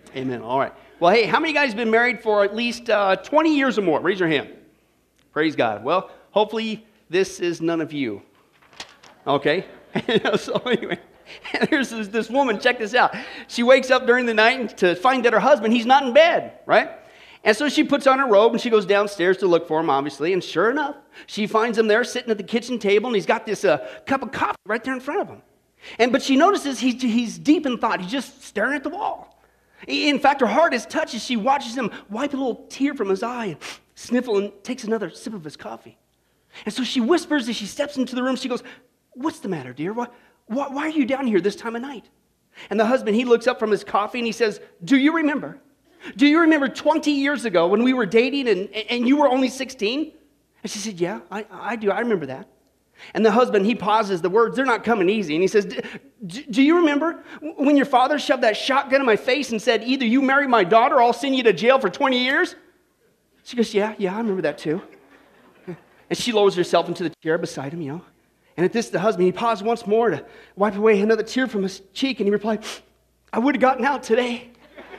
Amen. All right. Well, hey, how many guys have been married for at least 20 years or more? Raise your hand. Praise God. Well, hopefully this is none of you. Okay? So anyway, there's this woman, check this out. She wakes up during the night to find that her husband, he's not in bed, right? And so she puts on her robe and she goes downstairs to look for him, obviously. And sure enough, she finds him there sitting at the kitchen table, and he's got this cup of coffee right there in front of him. But she notices he's deep in thought. He's just staring at the wall. In fact, her heart is touched as she watches him wipe a little tear from his eye and sniffle and takes another sip of his coffee. And so she whispers as she steps into the room. She goes, "What's the matter, dear? Why are you down here this time of night?" And the husband, he looks up from his coffee and he says, Do you remember 20 years ago when we were dating and you were only 16? And she said, "Yeah, I do. I remember that." And the husband, he pauses. The words, they're not coming easy. And he says, Do you remember when your father shoved that shotgun in my face and said, "Either you marry my daughter or I'll send you to jail for 20 years? She goes, yeah, I remember that too. And she lowers herself into the chair beside him, And at this, the husband, he paused once more to wipe away another tear from his cheek. And he replied, "I would have gotten out today."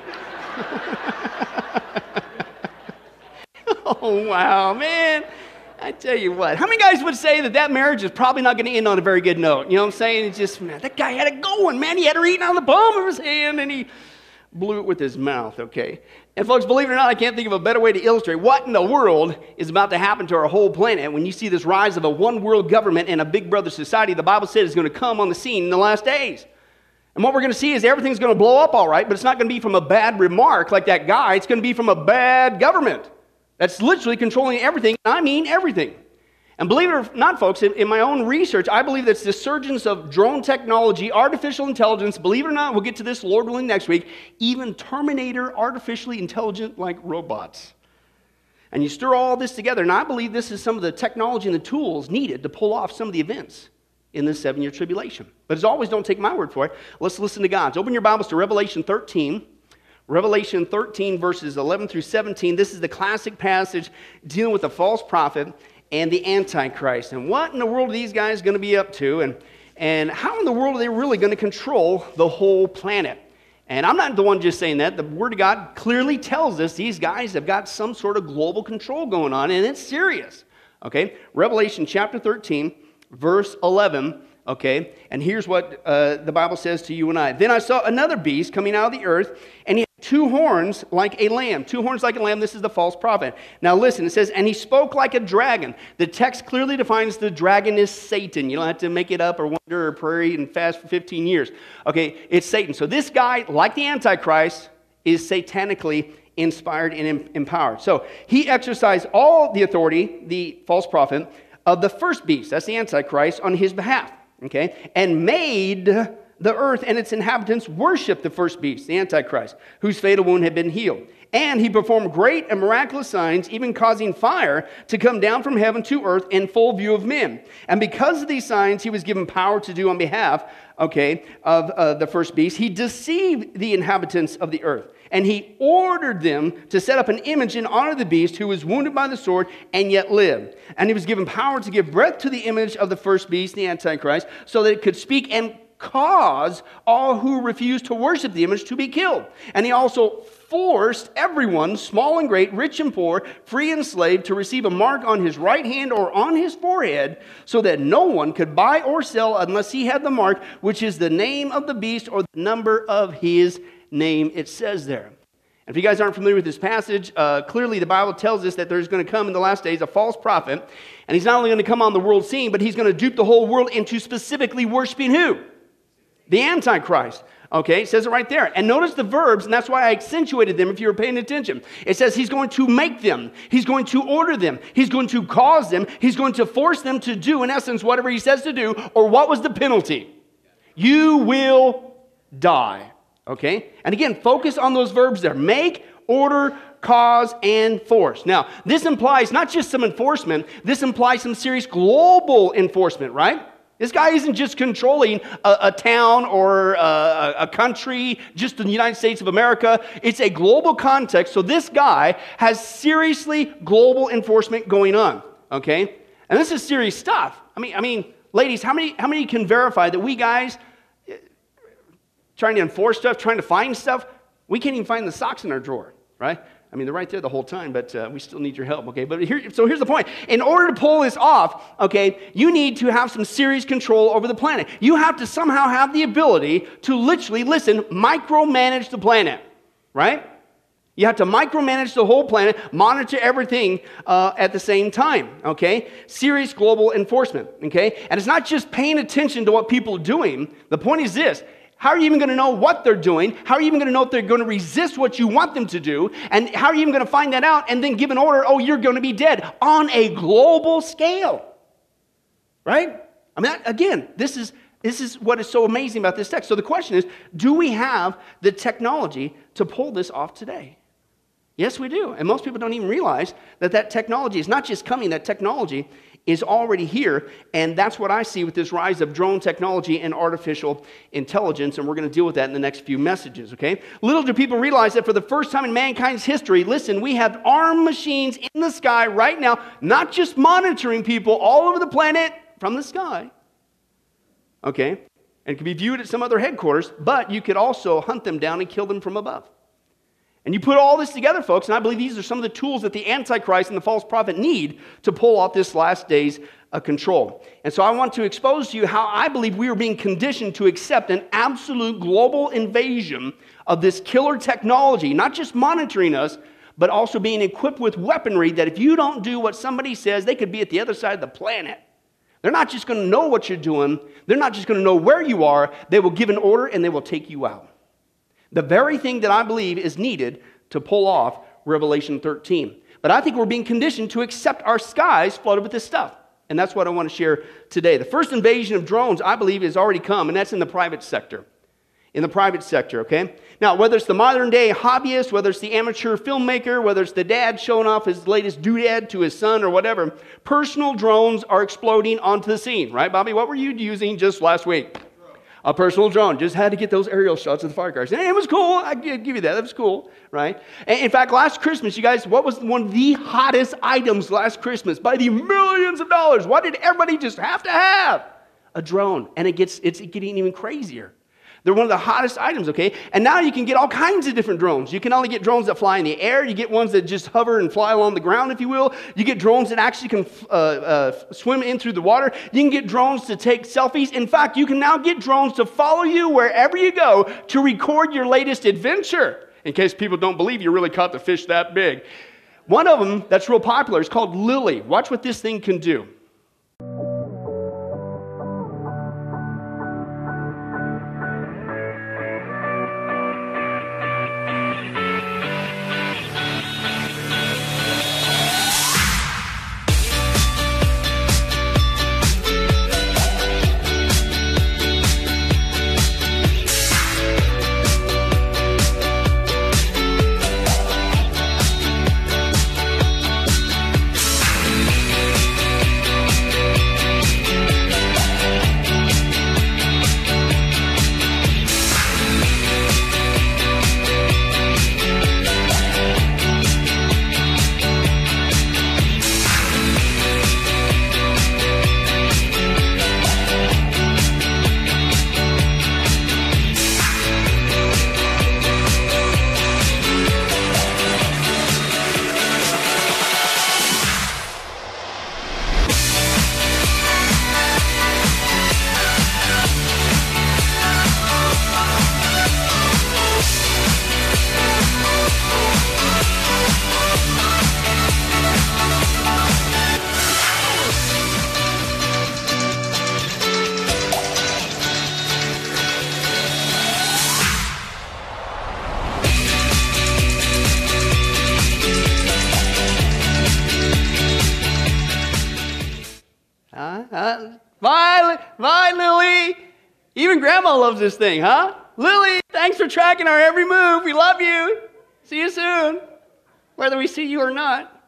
Oh, wow, man. I tell you what, how many guys would say that marriage is probably not going to end on a very good note? You know what I'm saying? It's just, man, that guy had it going, man. He had her eating on the palm of his hand, and he blew it with his mouth, okay? And folks, believe it or not, I can't think of a better way to illustrate what in the world is about to happen to our whole planet when you see this rise of a one-world government and a big brother society the Bible said is going to come on the scene in the last days. And what we're going to see is everything's going to blow up all right, but it's not going to be from a bad remark like that guy. It's going to be from a bad government that's literally controlling everything. I mean everything. And believe it or not, folks, in my own research, I believe that the surgence of drone technology, artificial intelligence, believe it or not, we'll get to this, Lord willing, next week, even Terminator artificially intelligent like robots. And you stir all this together, and I believe this is some of the technology and the tools needed to pull off some of the events in this 7-year tribulation. But as always, don't take my word for it. Let's listen to God's. Open your Bibles to Revelation 13. Revelation 13, verses 11 through 17. This is the classic passage dealing with the false prophet and the Antichrist. And what in the world are these guys going to be up to? And how in the world are they really going to control the whole planet? And I'm not the one just saying that. The Word of God clearly tells us these guys have got some sort of global control going on, and it's serious. Okay? Revelation chapter 13, verse 11. Okay? And here's what the Bible says to you and I. "Then I saw another beast coming out of the earth, and he had 2 horns like a lamb." 2 horns like a lamb. This is the false prophet. Now listen, it says, "And he spoke like a dragon." The text clearly defines the dragon is Satan. You don't have to make it up or wonder or pray and fast for 15 years. Okay, it's Satan. So this guy, like the Antichrist, is satanically inspired and empowered. So he exercised all the authority, the false prophet, of the first beast, that's the Antichrist, on his behalf. Okay, and made the earth and its inhabitants worship the first beast, the Antichrist, whose fatal wound had been healed. And he performed great and miraculous signs, even causing fire to come down from heaven to earth in full view of men. And because of these signs, he was given power to do on behalf, of the first beast. He deceived the inhabitants of the earth. And he ordered them to set up an image in honor of the beast who was wounded by the sword and yet lived. And he was given power to give breath to the image of the first beast, the Antichrist, so that it could speak and cause all who refused to worship the image to be killed. And he also forced everyone, small and great, rich and poor, free and slave, to receive a mark on his right hand or on his forehead, so that no one could buy or sell unless he had the mark, which is the name of the beast or the number of his name, it says there. And if you guys aren't familiar with this passage, clearly the Bible tells us that there's going to come in the last days a false prophet, and he's not only going to come on the world scene, but he's going to dupe the whole world into specifically worshiping who? The Antichrist. Okay, it says it right there. And notice the verbs, and that's why I accentuated them if you were paying attention. It says he's going to make them. He's going to order them. He's going to cause them. He's going to force them to do, in essence, whatever he says to do. Or what was the penalty? You will die. Okay? And again, focus on those verbs there. Make, order, cause, and force. Now, this implies not just some enforcement. This implies some serious global enforcement, right? This guy isn't just controlling a town or a country, just in the United States of America. It's a global context. So this guy has seriously global enforcement going on. Okay? And this is serious stuff. I mean, ladies, how many can verify that we guys trying to enforce stuff, trying to find stuff, We can't even find the socks in our drawer, right? I mean, they're right there the whole time, but we still need your help, okay? But so here's the point. In order to pull this off, okay, you need to have some serious control over the planet. You have to somehow have the ability to literally, listen, micromanage the planet, right? You have to micromanage the whole planet, monitor everything at the same time, okay? Serious global enforcement, okay? And it's not just paying attention to what people are doing. The point is this. How are you even going to know what they're doing? How are you even going to know if they're going to resist what you want them to do? And how are you even going to find that out and then give an order, oh, you're going to be dead on a global scale, right? I mean, again, this is what is so amazing about this text. So the question is, do we have the technology to pull this off today? Yes, we do. And most people don't even realize that technology is not just coming, that technology is already here. And that's what I see with this rise of drone technology and artificial intelligence. And we're going to deal with that in the next few messages, okay? Little do people realize that for the first time in mankind's history, listen, we have armed machines in the sky right now, not just monitoring people all over the planet from the sky, okay? And it can be viewed at some other headquarters, but you could also hunt them down and kill them from above. And you put all this together, folks, and I believe these are some of the tools that the Antichrist and the false prophet need to pull off this last days control. And so I want to expose to you how I believe we are being conditioned to accept an absolute global invasion of this killer technology, not just monitoring us, but also being equipped with weaponry that if you don't do what somebody says, they could be at the other side of the planet. They're not just going to know what you're doing. They're not just going to know where you are. They will give an order and they will take you out. The very thing that I believe is needed to pull off Revelation 13. But I think we're being conditioned to accept our skies flooded with this stuff. And that's what I want to share today. The first invasion of drones, I believe, has already come, and that's in the private sector. In the private sector, okay? Now, whether it's the modern day hobbyist, whether it's the amateur filmmaker, whether it's the dad showing off his latest doodad to his son or whatever, personal drones are exploding onto the scene, right, Bobby? What were you using just last week? A personal drone. Just had to get those aerial shots of the fire cars. And it was cool. I give you that. That was cool, right? And in fact, last Christmas, you guys, what was one of the hottest items last Christmas? By the millions of dollars. What did everybody just have to have? A drone. And it's getting even crazier. They're one of the hottest items, okay? And now you can get all kinds of different drones. You can only get drones that fly in the air. You get ones that just hover and fly along the ground, if you will. You get drones that actually can swim in through the water. You can get drones to take selfies. In fact, you can now get drones to follow you wherever you go to record your latest adventure, in case people don't believe you really caught the fish that big. One of them that's real popular is called Lily. Watch what this thing can do. Bye, Lily. Even Grandma loves this thing, huh? Lily, thanks for tracking our every move. We love you. See you soon, whether we see you or not.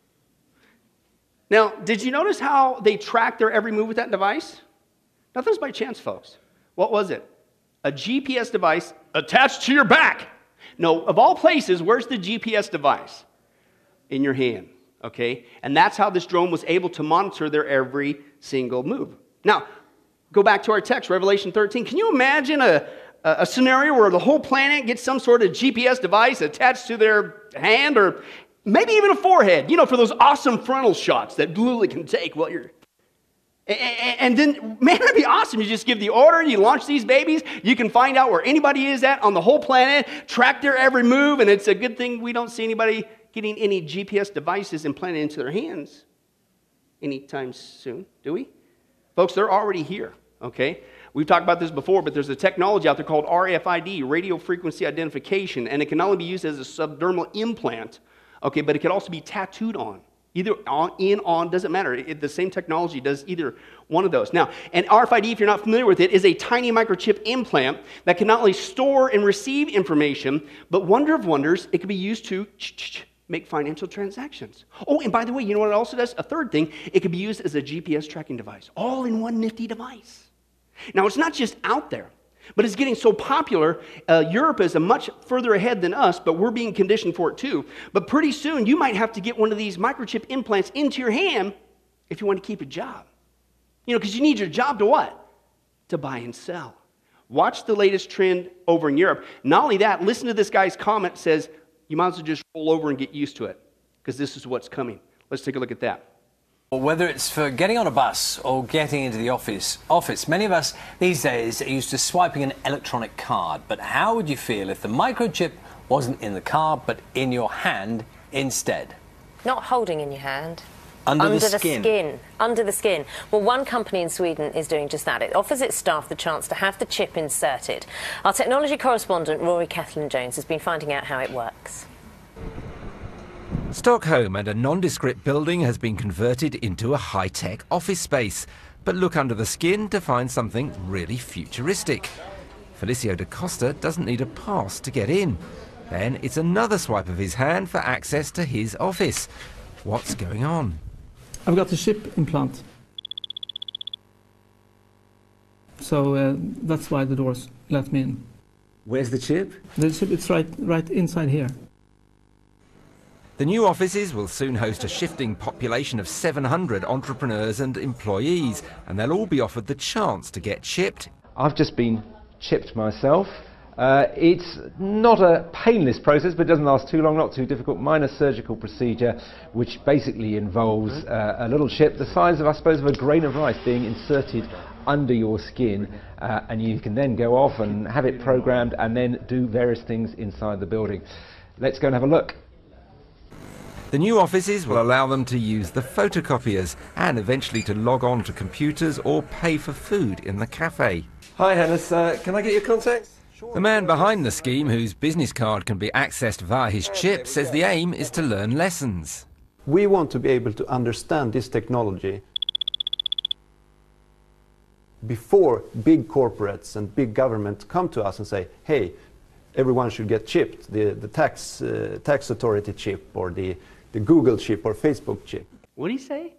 Now, did you notice how they track their every move with that device? Nothing's by chance, folks. What was it? A GPS device attached to your back. No, of all places, where's the GPS device? In your hand, okay? And that's how this drone was able to monitor their every single move. Now, go back to our text, Revelation 13. Can you imagine a scenario where the whole planet gets some sort of GPS device attached to their hand or maybe even a forehead, for those awesome frontal shots that literally can take while you're... And then, man, that'd be awesome. You just give the order, you launch these babies, you can find out where anybody is at on the whole planet, track their every move, and it's a good thing we don't see anybody getting any GPS devices implanted into their hands anytime soon, do we? Folks, they're already here, okay? We've talked about this before, but there's a technology out there called RFID, radio frequency identification, and it can only be used as a subdermal implant, okay, but it can also be tattooed on. Either on, doesn't matter. The same technology does either one of those. Now, an RFID, if you're not familiar with it, is a tiny microchip implant that can not only store and receive information, but wonder of wonders, it can be used to make financial transactions. Oh, and by the way, you know what it also does? A third thing, it can be used as a GPS tracking device, all in one nifty device. Now, it's not just out there, but it's getting so popular. Europe is much further ahead than us, but we're being conditioned for it too. But pretty soon, you might have to get one of these microchip implants into your hand if you want to keep a job. Because you need your job to what? To buy and sell. Watch the latest trend over in Europe. Not only that, listen to this guy's comment. Says, you might as well just roll over and get used to it, because this is what's coming. Let's take a look at that. Whether it's for getting on a bus or getting into the office, many of us these days are used to swiping an electronic card. But how would you feel if the microchip wasn't in the card but in your hand instead? Not holding in your hand. Under the skin. Under the skin. Well, one company in Sweden is doing just that. It offers its staff the chance to have the chip inserted. Our technology correspondent, Rory Kathleen-Jones, has been finding out how it works. Stockholm and a nondescript building has been converted into a high-tech office space. But look under the skin to find something really futuristic. Felicio da Costa doesn't need a pass to get in. Then it's another swipe of his hand for access to his office. What's going on? I've got a chip implant. So that's why the doors let me in. Where's the chip? The chip, it's right inside here. The new offices will soon host a shifting population of 700 entrepreneurs and employees, and they'll all be offered the chance to get chipped. I've just been chipped myself. It's not a painless process, but it doesn't last too long, not too difficult. Minor surgical procedure, which basically involves a little chip the size of, I suppose, of a grain of rice being inserted under your skin, and you can then go off and have it programmed and then do various things inside the building. Let's go and have a look. The new offices will allow them to use the photocopiers and eventually to log on to computers or pay for food in the cafe. Hi Hannes, can I get your contacts? The man behind the scheme, whose business card can be accessed via his chip, says the aim is to learn lessons. We want to be able to understand this technology before big corporates and big government come to us and say, hey, everyone should get chipped, the tax authority chip or the Google chip or Facebook chip. What do you say?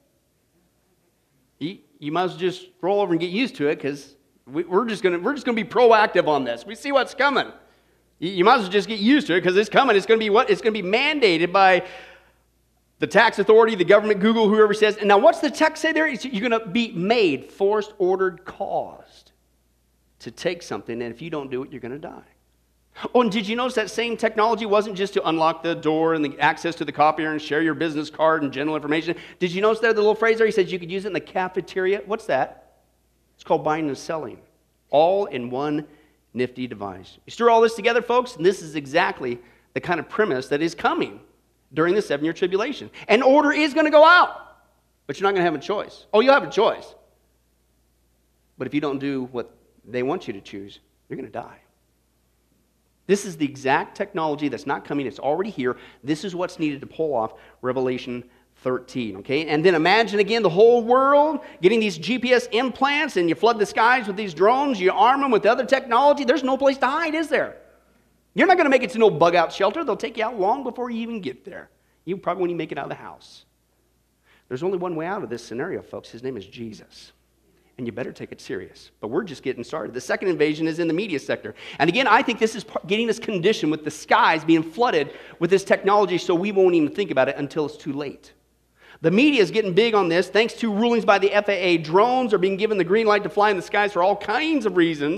You might as well just roll over and get used to it, because we're just gonna be proactive on this. We see what's coming. You might as well just get used to it, because it's coming. It's gonna be what? It's gonna be mandated by the tax authority, the government, Google, whoever says. And now, what's the text say there? You're gonna be made, forced, ordered, caused to take something, and if you don't do it, you're gonna die. Oh, and did you notice that same technology wasn't just to unlock the door and the access to the copier and share your business card and general information? Did you notice there the little phrase there? He says you could use it in the cafeteria. What's that? It's called buying and selling, all in one nifty device. You stir all this together, folks, and this is exactly the kind of premise that is coming during the 7-year tribulation. An order is going to go out, but you're not going to have a choice. Oh, you'll have a choice. But if you don't do what they want you to choose, you're going to die. This is the exact technology that's not coming. It's already here. This is what's needed to pull off Revelation 13, okay? And then imagine again the whole world getting these GPS implants, and you flood the skies with these drones, you arm them with other technology. There's no place to hide, is there? You're not going to make it to no bug-out shelter. They'll take you out long before you even get there. You probably won't even make it out of the house. There's only one way out of this scenario, folks. His name is Jesus. And you better take it serious. But we're just getting started. The second invasion is in the media sector. And again, I think this is getting us conditioned with the skies being flooded with this technology, so we won't even think about it until it's too late. The media is getting big on this. Thanks to rulings by the FAA, drones are being given the green light to fly in the skies for all kinds of reasons.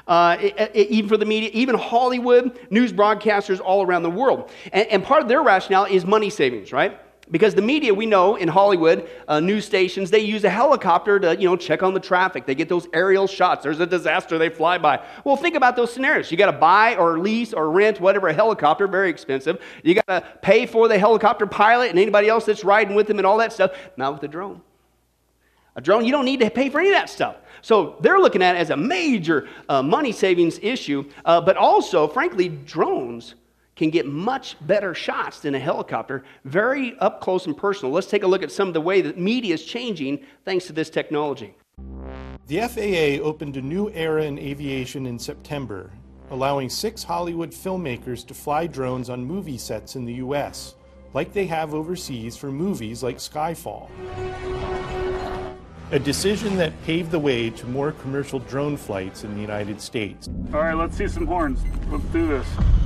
even for the media, even Hollywood, news broadcasters all around the world. And part of their rationale is money savings, right? Because the media, we know, in Hollywood, news stations, they use a helicopter to, check on the traffic. They get those aerial shots. There's a disaster, they fly by. Well, think about those scenarios. You got to buy or lease or rent whatever, a helicopter, very expensive. You got to pay for the helicopter pilot and anybody else that's riding with them and all that stuff. Not with a drone. A drone, you don't need to pay for any of that stuff. So they're looking at it as a major money savings issue, but also, frankly, drones can get much better shots than a helicopter, very up close and personal. Let's take a look at some of the way that media is changing thanks to this technology. The FAA opened a new era in aviation in September, allowing 6 Hollywood filmmakers to fly drones on movie sets in the U.S., like they have overseas for movies like Skyfall. A decision that paved the way to more commercial drone flights in the United States. All right, let's see some horns. Let's do this.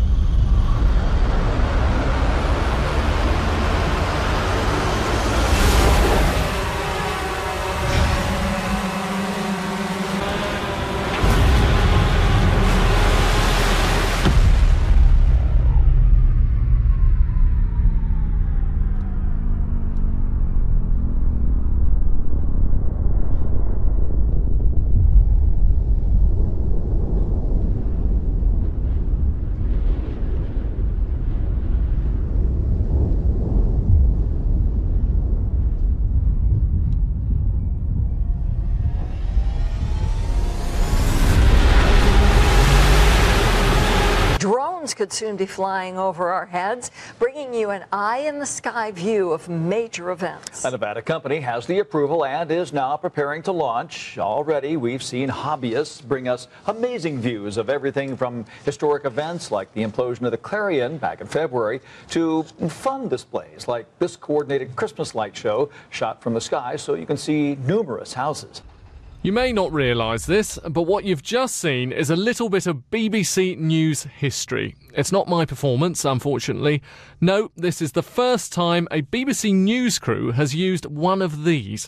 Could soon be flying over our heads, bringing you an eye-in-the-sky view of major events. A Nevada company has the approval and is now preparing to launch. Already, we've seen hobbyists bring us amazing views of everything from historic events like the implosion of the Clarion back in February to fun displays like this coordinated Christmas light show shot from the sky so you can see numerous houses. You may not realise this, but what you've just seen is a little bit of BBC News history. It's not my performance, unfortunately. No, this is the first time a BBC News crew has used one of these.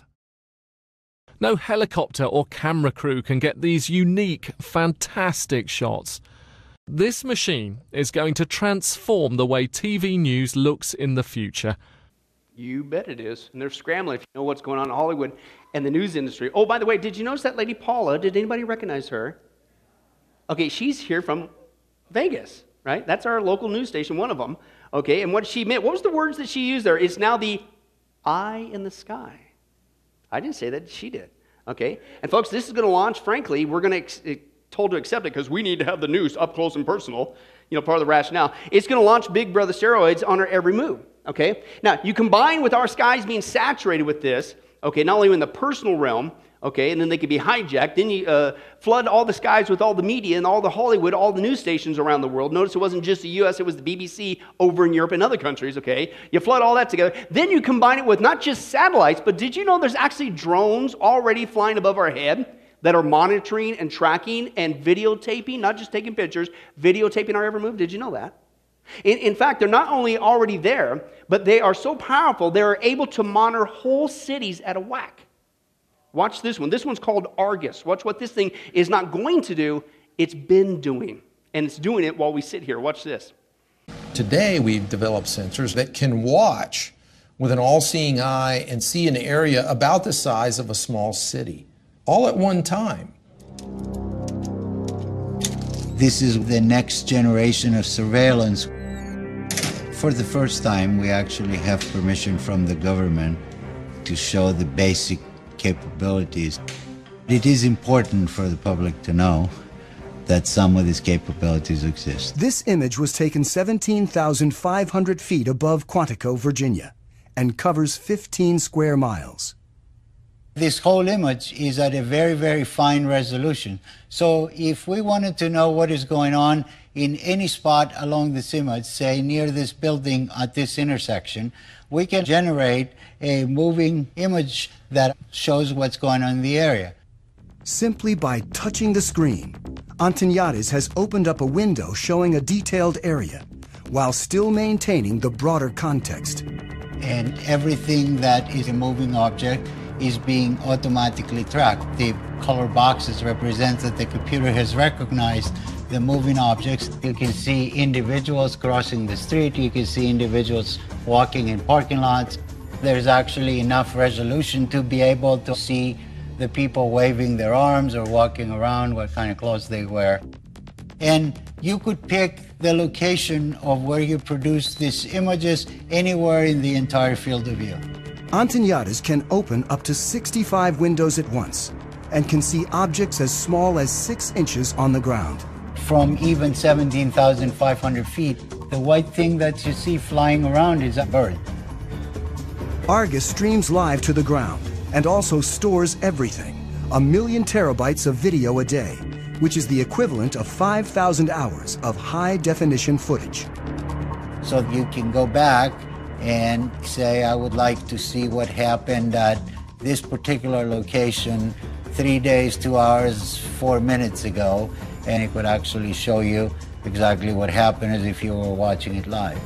No helicopter or camera crew can get these unique, fantastic shots. This machine is going to transform the way TV news looks in the future. You bet it is. And they're scrambling if you know what's going on in Hollywood and the news industry. Oh, by the way, did you notice that lady Paula? Did anybody recognize her? Okay, she's here from Vegas, right? That's our local news station, one of them. Okay, and what she meant, what was the words that she used there? It's now the eye in the sky. I didn't say that, she did. Okay, and folks, this is going to launch, frankly, we're going to told to accept it because we need to have the news up close and personal, part of the rationale. It's going to launch Big Brother steroids on our every move. Okay, now you combine with our skies being saturated with this, okay, not only in the personal realm, okay, and then they could be hijacked, then you flood all the skies with all the media and all the Hollywood, all the news stations around the world. Notice it wasn't just the U.S., it was the BBC over in Europe and other countries, okay? You flood all that together. Then you combine it with not just satellites, but did you know there's actually drones already flying above our head that are monitoring and tracking and videotaping, not just taking pictures, videotaping our every move? Did you know that? In fact, they're not only already there, but they are so powerful, they're able to monitor whole cities at a whack. Watch this one. This one's called Argus. Watch what this thing is not going to do, it's been doing. And it's doing it while we sit here. Watch this. Today, we've developed sensors that can watch with an all-seeing eye and see an area about the size of a small city, all at one time. This is the next generation of surveillance. For the first time, we actually have permission from the government to show the basic capabilities. It is important for the public to know that some of these capabilities exist. This image was taken 17,500 feet above Quantico, Virginia, and covers 15 square miles. This whole image is at a very, very fine resolution. So if we wanted to know what is going on in any spot along this image, say near this building at this intersection, we can generate a moving image that shows what's going on in the area. Simply by touching the screen, Antoniades has opened up a window showing a detailed area, while still maintaining the broader context. And everything that is a moving object is being automatically tracked. The color boxes represent that the computer has recognized the moving objects. You can see individuals crossing the street. You can see individuals walking in parking lots. There's actually enough resolution to be able to see the people waving their arms or walking around, what kind of clothes they wear. And you could pick the location of where you produce these images anywhere in the entire field of view. Antoniades can open up to 65 windows at once and can see objects as small as 6 inches on the ground. From even 17,500 feet, the white thing that you see flying around is a bird. Argus streams live to the ground and also stores everything, 1 million terabytes of video a day, which is the equivalent of 5,000 hours of high-definition footage. So you can go back and say, I would like to see what happened at this particular location 3 days, 2 hours, 4 minutes ago, and it would actually show you exactly what happened as if you were watching it live.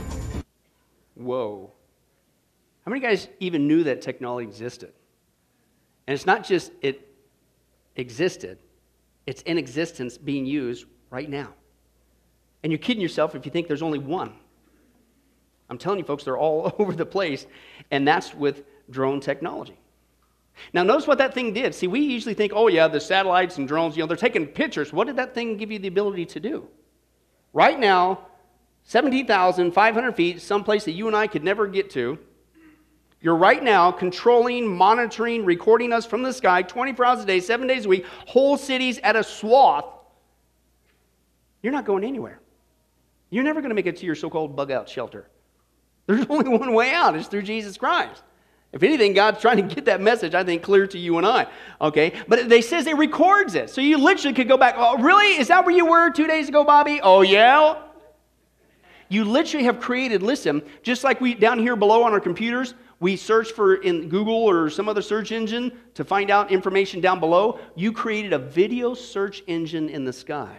Whoa. How many guys even knew that technology existed? And it's not just it existed, it's in existence being used right now. And you're kidding yourself if you think there's only one. I'm telling you folks, they're all over the place, and that's with drone technology. Now notice what that thing did. See, we usually think, oh yeah, the satellites and drones, they're taking pictures. What did that thing give you the ability to do? Right now, 17,500 feet, someplace that you and I could never get to, you're right now controlling, monitoring, recording us from the sky 24 hours a day, 7 days a week, whole cities at a swath. You're not going anywhere. You're never going to make it to your so-called bug-out shelter. There's only one way out. It's through Jesus Christ. If anything, God's trying to get that message, I think, clear to you and I. Okay? But they says it records it. So you literally could go back, oh, really? Is that where you were 2 days ago, Bobby? Oh, yeah? You literally have created, listen, just like we down here below on our computers, we search for in Google or some other search engine to find out information down below. You created a video search engine in the sky.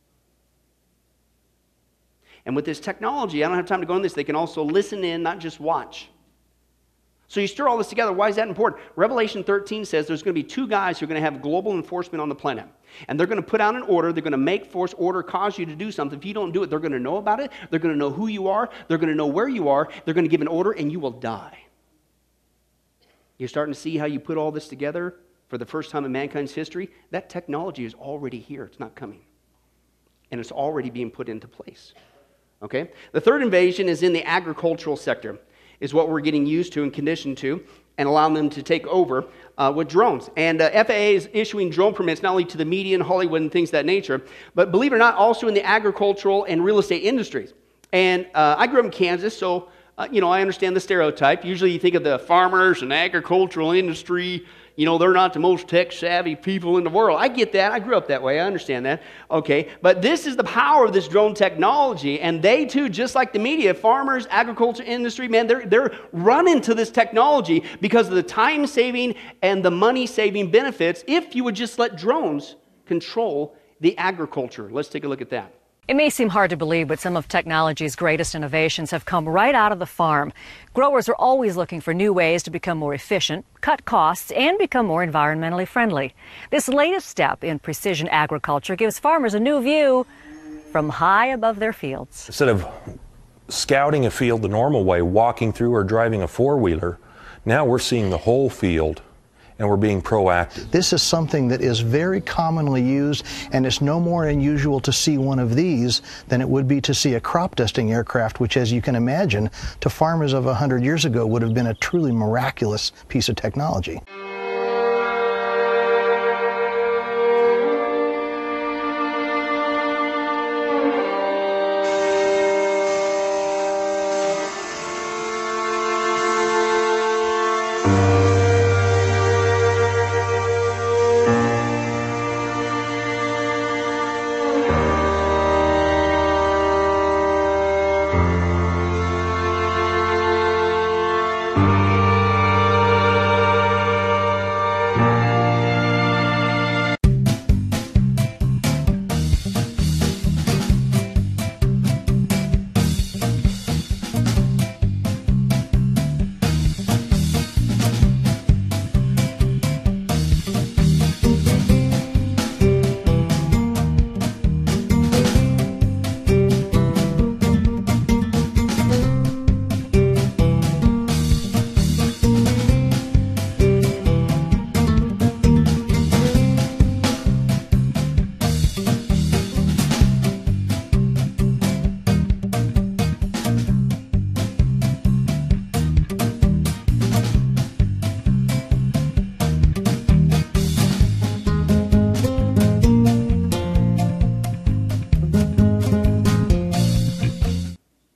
And with this technology, I don't have time to go into this, they can also listen in, not just watch. So you stir all this together. Why is that important? Revelation 13 says there's going to be 2 guys who are going to have global enforcement on the planet. And they're going to put out an order. They're going to make force order, cause you to do something. If you don't do it, they're going to know about it. They're going to know who you are. They're going to know where you are. They're going to give an order, and you will die. You're starting to see how you put all this together for the first time in mankind's history? That technology is already here. It's not coming. And it's already being put into place. Okay? The third invasion is in the agricultural sector, is what we're getting used to and conditioned to, and allowing them to take over with drones. And FAA is issuing drone permits not only to the media and Hollywood and things of that nature, but believe it or not, also in the agricultural and real estate industries. And I grew up in Kansas, so I understand the stereotype. Usually you think of the farmers and agricultural industry, they're not the most tech-savvy people in the world. I get that. I grew up that way. I understand that. Okay, but this is the power of this drone technology, and they too, just like the media, farmers, agriculture industry, man, they're running to this technology because of the time-saving and the money-saving benefits if you would just let drones control the agriculture. Let's take a look at that. It may seem hard to believe, but some of technology's greatest innovations have come right out of the farm. Growers are always looking for new ways to become more efficient, cut costs, and become more environmentally friendly. This latest step in precision agriculture gives farmers a new view from high above their fields. Instead of scouting a field the normal way, walking through or driving a four-wheeler, now we're seeing the whole field. And we're being proactive. This is something that is very commonly used, and it's no more unusual to see one of these than it would be to see a crop dusting aircraft, which, as you can imagine, to farmers of 100 years ago would have been a truly miraculous piece of technology.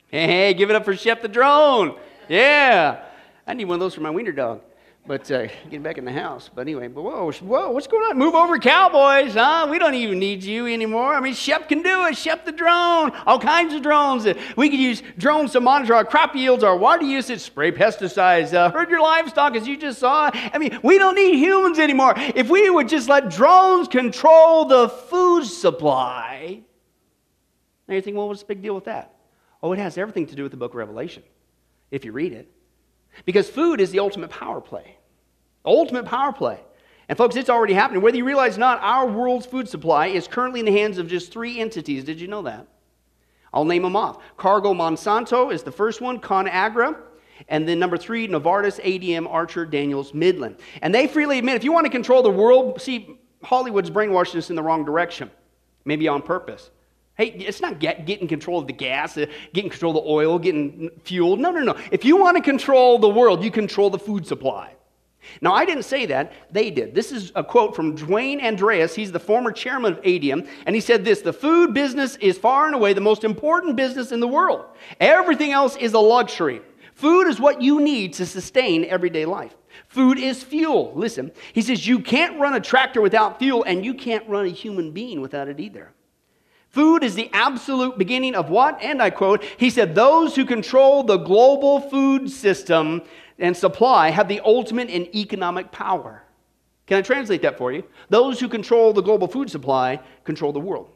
Hey, give it up for Shep the drone. Yeah. I need one of those for my wiener dog. But getting back in the house. But anyway, whoa, what's going on? Move over, cowboys, huh? We don't even need you anymore. I mean, Shep can do it. Shep the drone. All kinds of drones. We could use drones to monitor our crop yields, our water usage, spray pesticides, herd your livestock, as you just saw. I mean, we don't need humans anymore. If we would just let drones control the food supply. Now you think, well, what's the big deal with that? Oh, it has everything to do with the book of Revelation, if you read it. Because food is the ultimate power play. Ultimate power play. And folks, it's already happening. Whether you realize or not, our world's food supply is currently in the hands of just 3 entities. Did you know that? I'll name them off. Cargill Monsanto is the first one, ConAgra, and then number 3, Novartis, ADM, Archer, Daniels, Midland. And they freely admit, if you want to control the world, see, Hollywood's brainwashing us in the wrong direction, maybe on purpose. Hey, it's not getting control of the gas, getting control of the oil, getting fuel. No. If you want to control the world, you control the food supply. Now, I didn't say that. They did. This is a quote from Dwayne Andreas. He's the former chairman of ADM. And he said this: the food business is far and away the most important business in the world. Everything else is a luxury. Food is what you need to sustain everyday life. Food is fuel. Listen, he says you can't run a tractor without fuel, and you can't run a human being without it either. Food is the absolute beginning of what? And I quote, he said, those who control the global food system and supply have the ultimate in economic power. Can I translate that for you? Those who control the global food supply control the world.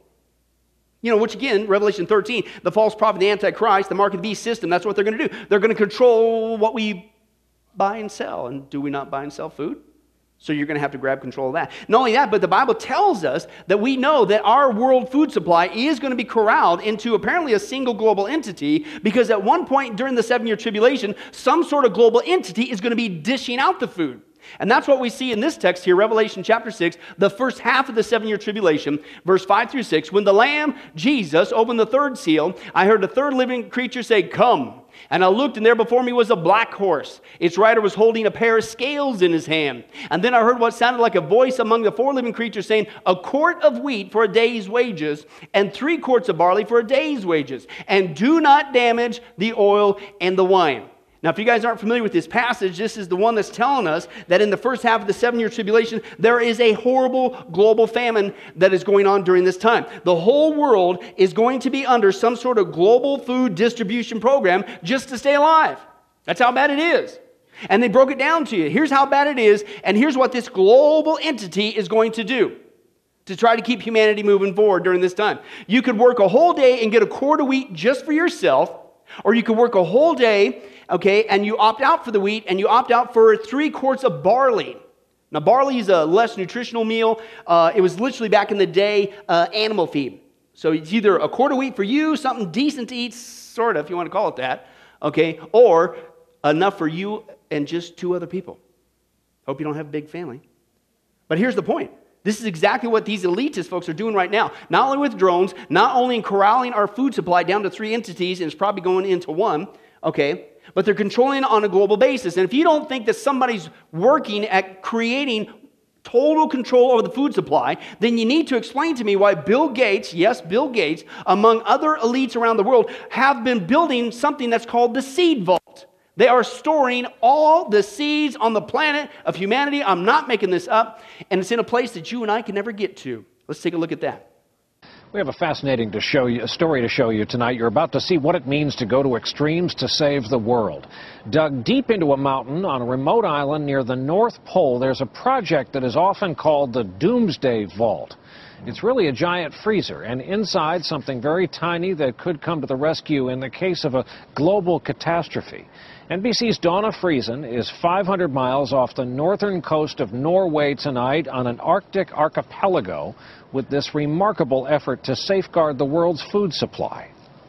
You know, which again, Revelation 13, the false prophet, the Antichrist, the mark of the beast system, that's what they're going to do. They're going to control what we buy and sell. And do we not buy and sell food? So you're going to have to grab control of that. Not only that, but the Bible tells us that we know that our world food supply is going to be corralled into apparently a single global entity, because at one point during the 7-year tribulation, some sort of global entity is going to be dishing out the food. And that's what we see in this text here, Revelation chapter 6, the first half of the 7-year tribulation, verse 5 through 6. When the Lamb, Jesus, opened the 3rd seal, I heard a 3rd living creature say, "Come." And I looked, and there before me was a black horse. Its rider was holding a pair of scales in his hand. And then I heard what sounded like a voice among the 4 living creatures saying, "A quart of wheat for a day's wages, and 3 quarts of barley for a day's wages. And do not damage the oil and the wine." Now, if you guys aren't familiar with this passage, this is the one that's telling us that in the first half of the 7-year tribulation, there is a horrible global famine that is going on during this time. The whole world is going to be under some sort of global food distribution program just to stay alive. That's how bad it is. And they broke it down to you. Here's how bad it is, and here's what this global entity is going to do to try to keep humanity moving forward during this time. You could work a whole day and get a quart of wheat just for yourself, or you could work a whole day, okay, and you opt out for the wheat, and you opt out for 3 quarts of barley. Now, barley is a less nutritional meal. It was literally back in the day animal feed. So it's either a quart of wheat for you, something decent to eat, sort of, if you want to call it that, okay, or enough for you and just 2 other people. Hope you don't have a big family. But here's the point. This is exactly what these elitist folks are doing right now. Not only with drones, not only in corralling our food supply down to 3 entities, and it's probably going into 1, okay, but they're controlling it on a global basis. And if you don't think that somebody's working at creating total control over the food supply, then you need to explain to me why Bill Gates, yes, Bill Gates, among other elites around the world, have been building something that's called the Seed Vault. They are storing all the seeds on the planet of humanity. I'm not making this up. And it's in a place that you and I can never get to. Let's take a look at that. We have a fascinating story to show you tonight. You're about to see what it means to go to extremes to save the world. Dug deep into a mountain on a remote island near the North Pole, there's a project that is often called the Doomsday Vault. It's really a giant freezer, and inside something very tiny that could come to the rescue in the case of a global catastrophe. NBC's Donna Friesen is 500 miles off the northern coast of Norway tonight on an Arctic archipelago with this remarkable effort to safeguard the world's food supply.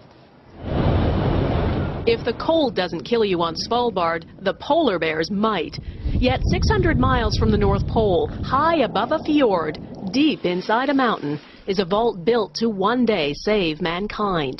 If the cold doesn't kill you on Svalbard, the polar bears might. Yet 600 miles from the North Pole, high above a fjord, deep inside a mountain, is a vault built to one day save mankind.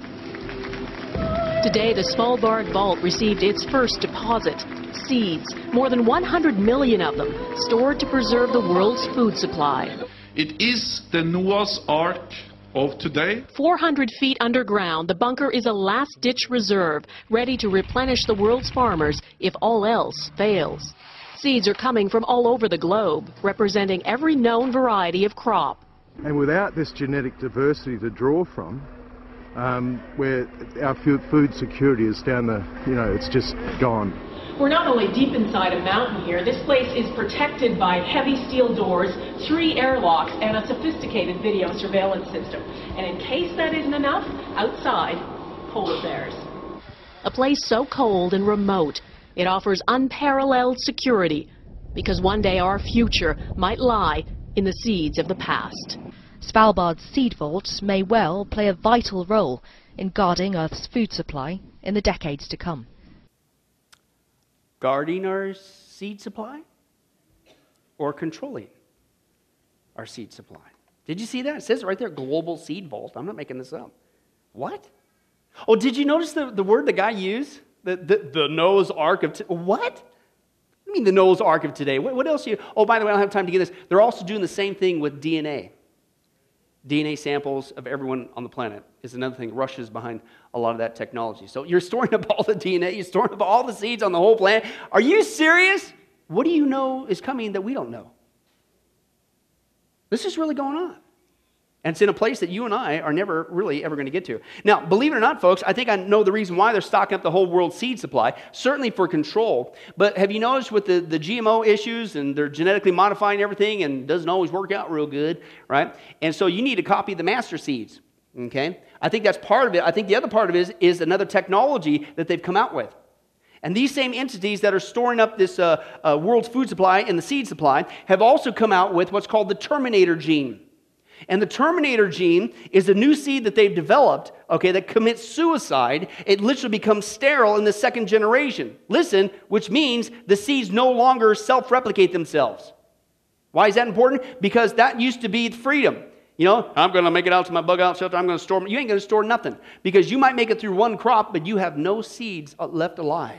Today, the Svalbard Vault received its first deposit, seeds, more than 100 million of them, stored to preserve the world's food supply. It is the Noah's Ark of today. 400 feet underground, the bunker is a last-ditch reserve, ready to replenish the world's farmers if all else fails. Seeds are coming from all over the globe, representing every known variety of crop. And without this genetic diversity to draw from, where our food security is down the, it's just gone. We're not only deep inside a mountain here, this place is protected by heavy steel doors, 3 airlocks, and a sophisticated video surveillance system. And in case that isn't enough, outside, polar bears. A place so cold and remote, it offers unparalleled security, because one day our future might lie in the seeds of the past. Svalbard's seed vaults may well play a vital role in guarding Earth's food supply in the decades to come. Guarding our seed supply or controlling our seed supply? Did you see that? It says it right there, global seed vault. I'm not making this up. What? Oh, did you notice the word the guy used? The Noah's Ark of... What? I mean the Noah's Ark of today. What else? Oh, by the way, I don't have time to get this. They're also doing the same thing with DNA. DNA samples of everyone on the planet is another thing. Russia's behind a lot of that technology. So you're storing up all the DNA, you're storing up all the seeds on the whole planet. Are you serious? What do you know is coming that we don't know? This is really going on. And it's in a place that you and I are never really ever going to get to. Now, believe it or not, folks, I think I know the reason why they're stocking up the whole world's seed supply, certainly for control. But have you noticed with the GMO issues and they're genetically modifying everything and it doesn't always work out real good, right? And so you need to copy the master seeds, okay? I think that's part of it. I think the other part of it is another technology that they've come out with. And these same entities that are storing up this world's food supply and the seed supply have also come out with what's called the Terminator gene. And the Terminator gene is a new seed that they've developed, okay, that commits suicide. It literally becomes sterile in the second generation. Listen, which means the seeds no longer self-replicate themselves. Why is that important? Because that used to be freedom. You know, I'm going to make it out to my bug out shelter. I'm going to store. You ain't going to store nothing. Because you might make it through one crop, but you have no seeds left alive.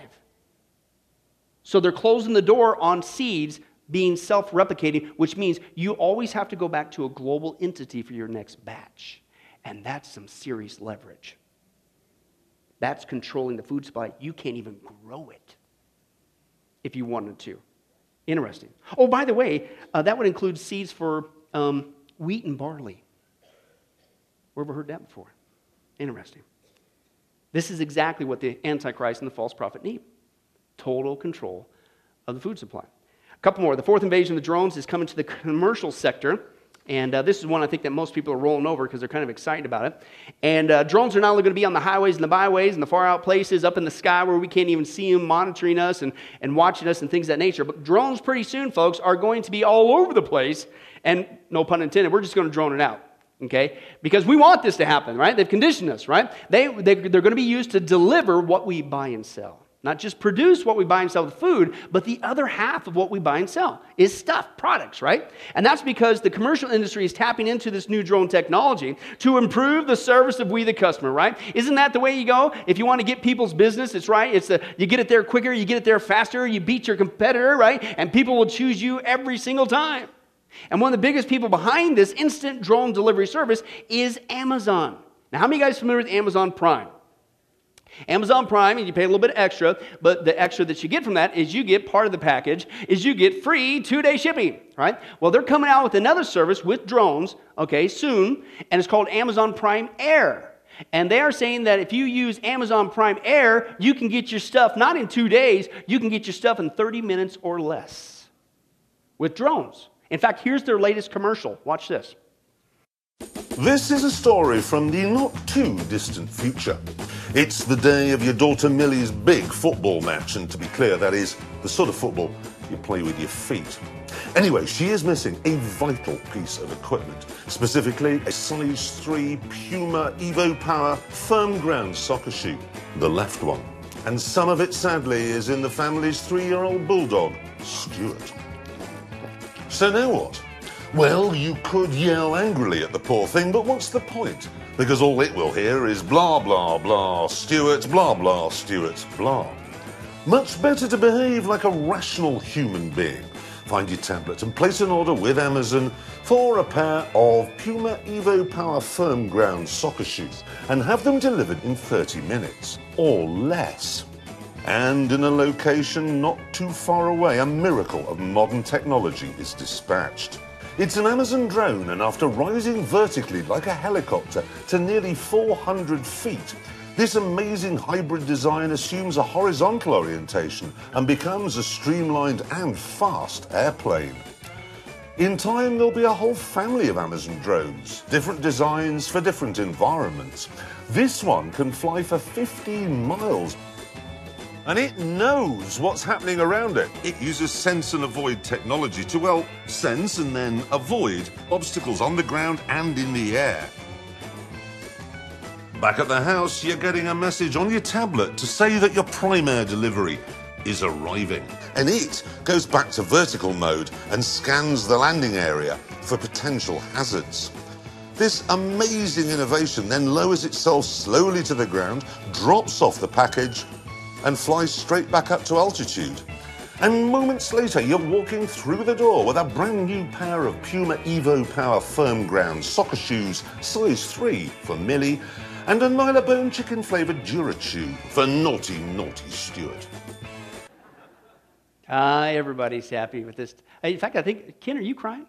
So they're closing the door on seeds being self-replicating, which means you always have to go back to a global entity for your next batch. And that's some serious leverage. That's controlling the food supply. You can't even grow it if you wanted to. Interesting. Oh, by the way, that would include seeds for wheat and barley. Where have we heard that before? Interesting. This is exactly what the Antichrist and the false prophet need. Total control of the food supply. A couple more. The fourth invasion of the drones is coming to the commercial sector. And this is one I think that most people are rolling over because they're kind of excited about it. And drones are not only going to be on the highways and the byways and the far out places up in the sky where we can't even see them monitoring us and watching us and things of that nature. But drones pretty soon, folks, are going to be all over the place. And no pun intended, we're just going to drone it out. Okay? Because we want this to happen, right? They've conditioned us, right? They're going to be used to deliver what we buy and sell. Not just produce what we buy and sell with food, but the other half of what we buy and sell is stuff, products, right? And that's because the commercial industry is tapping into this new drone technology to improve the service of we the customer, right? Isn't that the way you go? If you want to get people's business, it's right. You get it there quicker, you get it there faster, you beat your competitor, right? And people will choose you every single time. And one of the biggest people behind this instant drone delivery service is Amazon. Now, how many of you guys are familiar with Amazon Prime? Amazon Prime, and you pay a little bit extra, but the extra that you get from that is you get part of the package, is you get free 2-day shipping, right? Well, they're coming out with another service with drones, okay, soon, and it's called Amazon Prime Air. And they are saying that if you use Amazon Prime Air, you can get your stuff not in 2 days, you can get your stuff in 30 minutes or less with drones. In fact, here's their latest commercial. Watch this. This is a story from the not-too-distant future. It's the day of your daughter Millie's big football match, and to be clear, that is the sort of football you play with your feet. Anyway, she is missing a vital piece of equipment, specifically a size 3 Puma Evo Power firm ground soccer shoe, the left one. And some of it, sadly, is in the family's 3-year-old bulldog, Stuart. So now what? Well, you could yell angrily at the poor thing, but what's the point? Because all it will hear is blah, blah, blah, Stuart, blah, blah, Stuart, blah. Much better to behave like a rational human being. Find your tablet and place an order with Amazon for a pair of Puma Evo Power Firm Ground soccer shoes and have them delivered in 30 minutes or less. And in a location not too far away, a miracle of modern technology is dispatched. It's an Amazon drone, and after rising vertically like a helicopter to nearly 400 feet, this amazing hybrid design assumes a horizontal orientation and becomes a streamlined and fast airplane. In time, there'll be a whole family of Amazon drones, different designs for different environments. This one can fly for 15 miles. And it knows what's happening around it. It uses sense and avoid technology to, well, sense and then avoid obstacles on the ground and in the air. Back at the house, you're getting a message on your tablet to say that your Prime Air delivery is arriving. And it goes back to vertical mode and scans the landing area for potential hazards. This amazing innovation then lowers itself slowly to the ground, drops off the package, and flies straight back up to altitude. And moments later, you're walking through the door with a brand new pair of Puma Evo Power Firm Ground soccer shoes, size 3 for Millie, and a Nylabone chicken flavoured Durachew for naughty, naughty Stuart. Everybody's happy with this. In fact, I think, Ken, are you crying?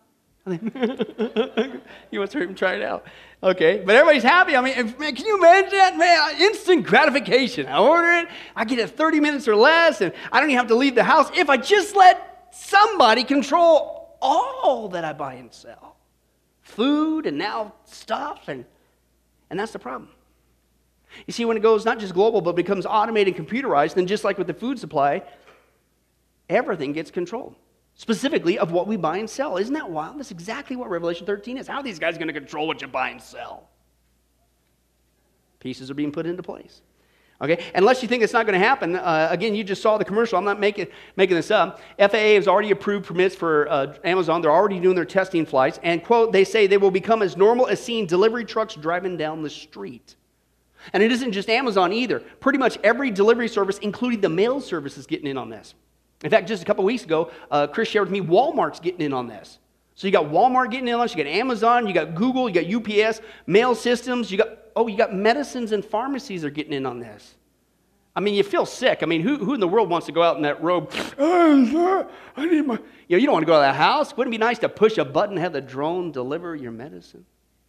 You want to try it out? Okay, but everybody's happy. I mean, man, can you imagine that, man? Instant gratification. I order it, I get it 30 minutes or less, and I don't even have to leave the house if I just let somebody control all that I buy and sell. Food and now stuff, and that's the problem. You see, when it goes not just global, but becomes automated and computerized, then just like with the food supply, everything gets controlled. Specifically of what we buy and sell. Isn't that wild? That's exactly what Revelation 13 is. How are these guys going to control what you buy and sell? Pieces are being put into place. Okay, unless you think it's not going to happen, again, you just saw the commercial. I'm not making this up. FAA has already approved permits for Amazon. They're already doing their testing flights. And, quote, they say they will become as normal as seeing delivery trucks driving down the street. And it isn't just Amazon either. Pretty much every delivery service, including the mail service, is getting in on this. In fact, just a couple weeks ago, Chris shared with me Walmart's getting in on this. So you got Walmart getting in on this, you got Amazon, you got Google, you got UPS, mail systems, you got medicines and pharmacies are getting in on this. I mean, you feel sick. I mean, who in the world wants to go out in that robe? I need my... You don't want to go to that house. Wouldn't it be nice to push a button and have the drone deliver your medicine?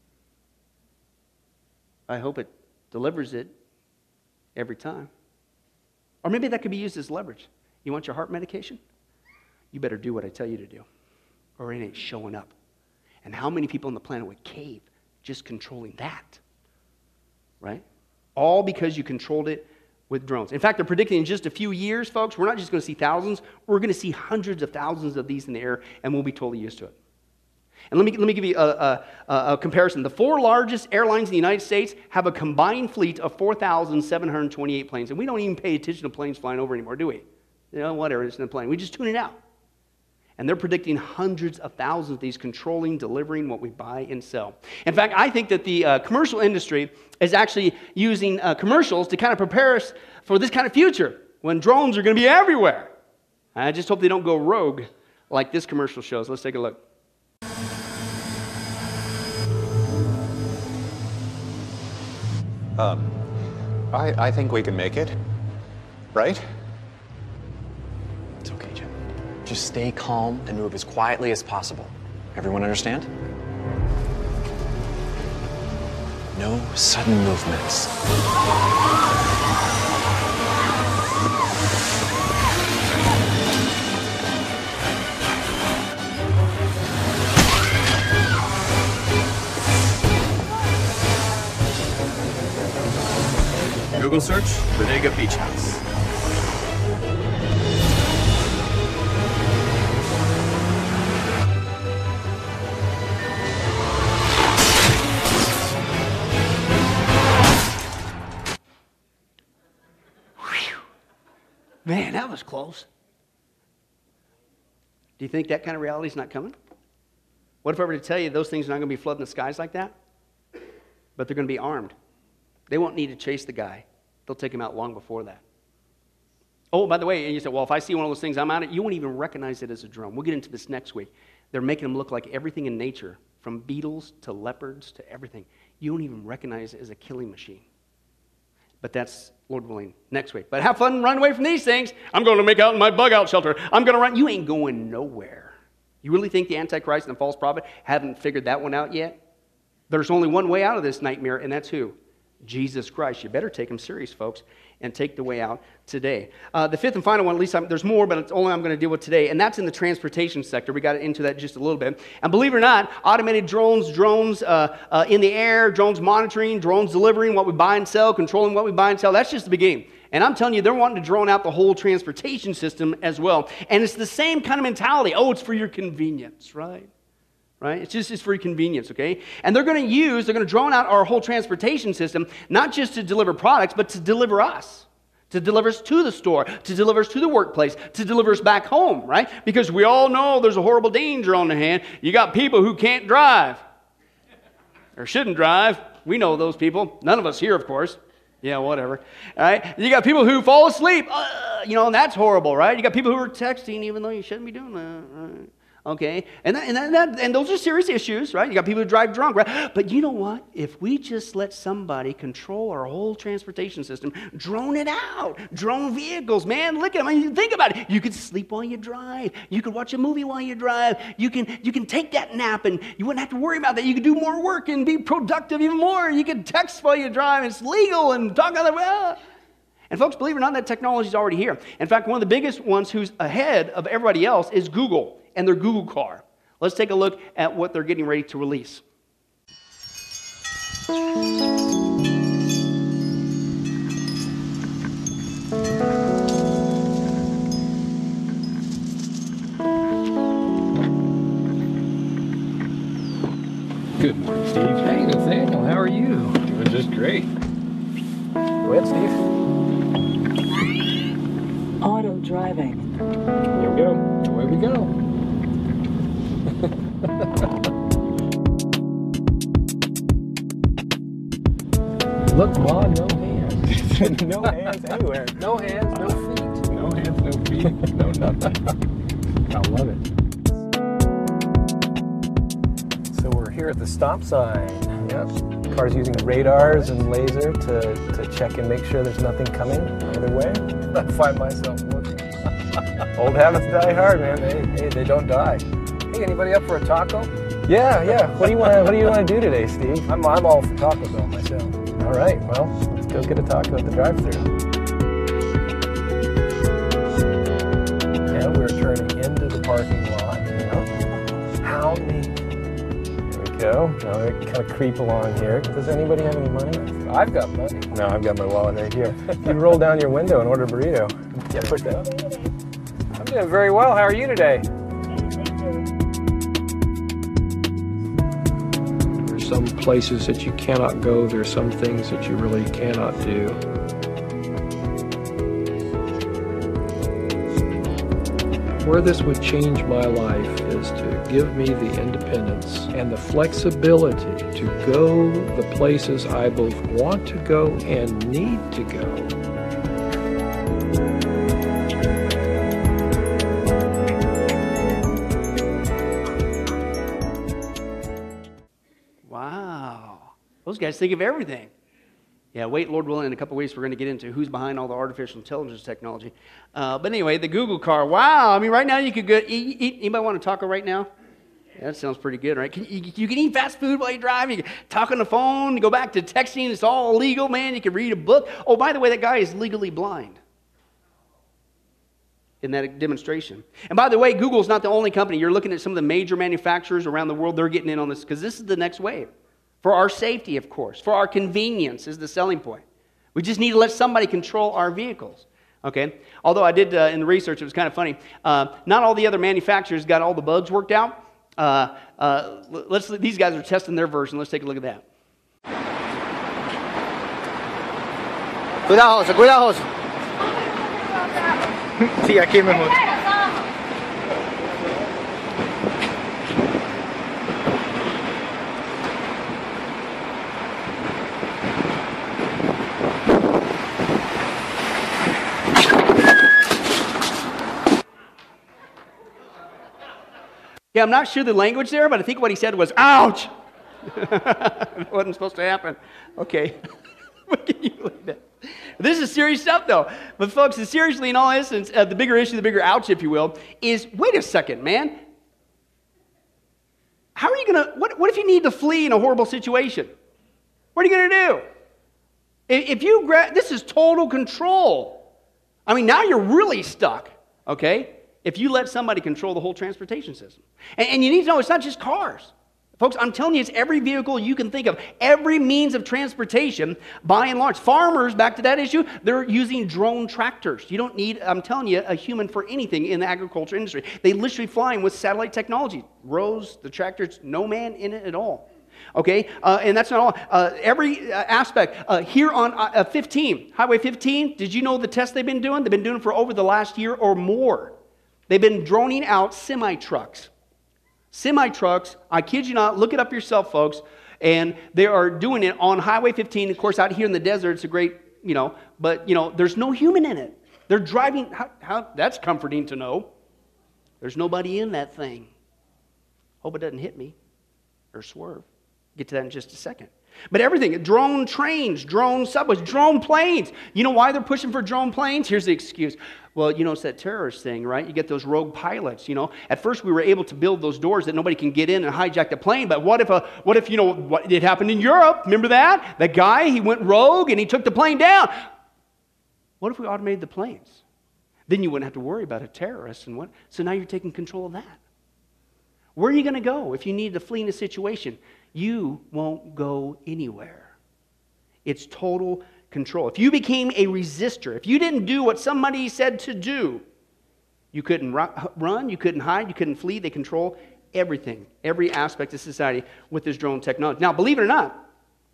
I hope it delivers it every time. Or maybe that could be used as leverage. You want your heart medication? You better do what I tell you to do, or it ain't showing up. And how many people on the planet would cave just controlling that? Right? All because you controlled it with drones. In fact, they're predicting in just a few years, folks, we're not just going to see thousands, we're going to see hundreds of thousands of these in the air, and we'll be totally used to it. And let me give you a comparison. The 4 largest airlines in the United States have a combined fleet of 4,728 planes, and we don't even pay attention to planes flying over anymore, do we? You know, whatever, it's in the plane. We just tune it out. And they're predicting hundreds of thousands of these controlling, delivering what we buy and sell. In fact, I think that the commercial industry is actually using commercials to kind of prepare us for this kind of future when drones are going to be everywhere. I just hope they don't go rogue like this commercial shows. Let's take a look. I think we can make it, right? It's okay, Jim. Just stay calm and move as quietly as possible. Everyone understand? No sudden movements. Google search, Bodega Beach House. Man, that was close. Do you think that kind of reality is not coming? What if I were to tell you those things are not going to be flooding the skies like that? But they're going to be armed. They won't need to chase the guy. They'll take him out long before that. Oh, by the way, and you said, well, if I see one of those things, I'm on it. You won't even recognize it as a drone. We'll get into this next week. They're making them look like everything in nature, from beetles to leopards to everything. You won't even recognize it as a killing machine. But that's, Lord willing, next week. But have fun running away from these things. I'm going to make out in my bug-out shelter. I'm going to run. You ain't going nowhere. You really think the Antichrist and the false prophet haven't figured that one out yet? There's only one way out of this nightmare, and that's who? Jesus Christ. You better take him serious, folks, and take the way out today. The fifth and final one, at least there's more, but it's only I'm going to deal with today, and that's in the transportation sector. We got into that just a little bit. And believe it or not, automated drones in the air, drones monitoring, drones delivering what we buy and sell, controlling what we buy and sell, that's just the beginning. And I'm telling you, they're wanting to drone out the whole transportation system as well. And it's the same kind of mentality. Oh, it's for your convenience, right? Right? It's for your convenience, okay? And they're going to drone out our whole transportation system, not just to deliver products, but to deliver us. To deliver us to the store, to deliver us to the workplace, to deliver us back home, right? Because we all know there's a horrible danger on the hand. You got people who can't drive. Or shouldn't drive. We know those people. None of us here, of course. Yeah, whatever. All right? You got people who fall asleep. And that's horrible, right? You got people who are texting even though you shouldn't be doing that, right? Okay, and those are serious issues, right? You got people who drive drunk, right? But you know what? If we just let somebody control our whole transportation system, drone it out, drone vehicles, man, look at them. I mean, think about it. You could sleep while you drive. You could watch a movie while you drive. You can take that nap, and you wouldn't have to worry about that. You could do more work and be productive even more. You could text while you drive. It's legal and talk on the way. And folks, believe it or not, that technology is already here. In fact, one of the biggest ones who's ahead of everybody else is Google and their Google car. Let's take a look at what they're getting ready to release. Good morning, Steve. Hey, Nathaniel, how are you? Doing just great. Go ahead, Steve. Auto driving. Here we go. Away we go. Look, Ma, no hands. No hands anywhere. No hands, no feet. No hands, no feet. No nothing. I love it. So we're here at the stop sign. Yep. Car's using the radars and laser to check and make sure there's nothing coming either way. I find myself looking. Old habits die hard, man. They don't die. Hey, anybody up for a taco? Yeah. What do you want to do today, Steve? I'm all for Taco Bell myself. All right. Well, let's go get a taco at the drive-thru. And we're turning into the parking lot. How neat. There we go. Now we kind of creep along here. Does anybody have any money? I've got money. No, I've got my wallet right here. You roll down your window and order a burrito. Yeah, push that up. I'm doing very well. How are you today? There's some places that you cannot go. There's some things that you really cannot do. Where this would change my life is to give me the independence and the flexibility to go the places I both want to go and need to go. Those guys think of everything. Yeah, wait, Lord willing, in a couple of weeks we're going to get into who's behind all the artificial intelligence technology. But anyway, the Google car, wow. I mean, right now you could go eat. Anybody want a taco right now? Yeah, that sounds pretty good, right? You can eat fast food while you drive. You can talk on the phone, go back to texting. It's all legal, man. You can read a book. Oh, by the way, that guy is legally blind in that demonstration. And by the way, Google's not the only company. You're looking at some of the major manufacturers around the world. They're getting in on this because this is the next wave. For our safety, of course. For our convenience is the selling point. We just need to let somebody control our vehicles. Okay? Although I did, in the research, it was kind of funny. Not all the other manufacturers got all the bugs worked out. These guys are testing their version. Let's take a look at that. Cuidado, José. Sí, aquí es mejor. Yeah, I'm not sure the language there, but I think what he said was, ouch! It wasn't supposed to happen. Okay. Can you believe that? This is serious stuff, though. But folks, seriously, in all essence, the bigger issue, the bigger ouch, if you will, is, wait a second, man. How are you going to, what if you need to flee in a horrible situation? What are you going to do? If you this is total control. I mean, now you're really stuck, okay? If you let somebody control the whole transportation system. And you need to know it's not just cars. Folks, I'm telling you, it's every vehicle you can think of, every means of transportation, by and large. Farmers, back to that issue, they're using drone tractors. You don't need, I'm telling you, a human for anything in the agriculture industry. They literally flying with satellite technology. Rows, the tractors, no man in it at all. Okay, and that's not all. Every aspect here on 15, Highway 15, did you know the tests they've been doing? They've been doing for over the last year or more. They've been droning out semi-trucks. Semi-trucks, I kid you not, look it up yourself, folks, and they are doing it on Highway 15. Of course, out here in the desert, it's a great, but, there's no human in it. They're driving, that's comforting to know. There's nobody in that thing. Hope it doesn't hit me or swerve. Get to that in just a second. But everything, drone trains, drone subways, drone planes. You know why they're pushing for drone planes? Here's the excuse. Well, it's that terrorist thing, right? You get those rogue pilots, At first, we were able to build those doors that nobody can get in and hijack the plane. But what if what it happened in Europe? Remember that? The guy, he went rogue and he took the plane down. What if we automated the planes? Then you wouldn't have to worry about a terrorist and what. So now you're taking control of that. Where are you going to go if you need to flee in a situation? You won't go anywhere. It's total control. If you became a resistor, if you didn't do what somebody said to do, you couldn't run, you couldn't hide, you couldn't flee. They control everything, every aspect of society with this drone technology. Now, believe it or not,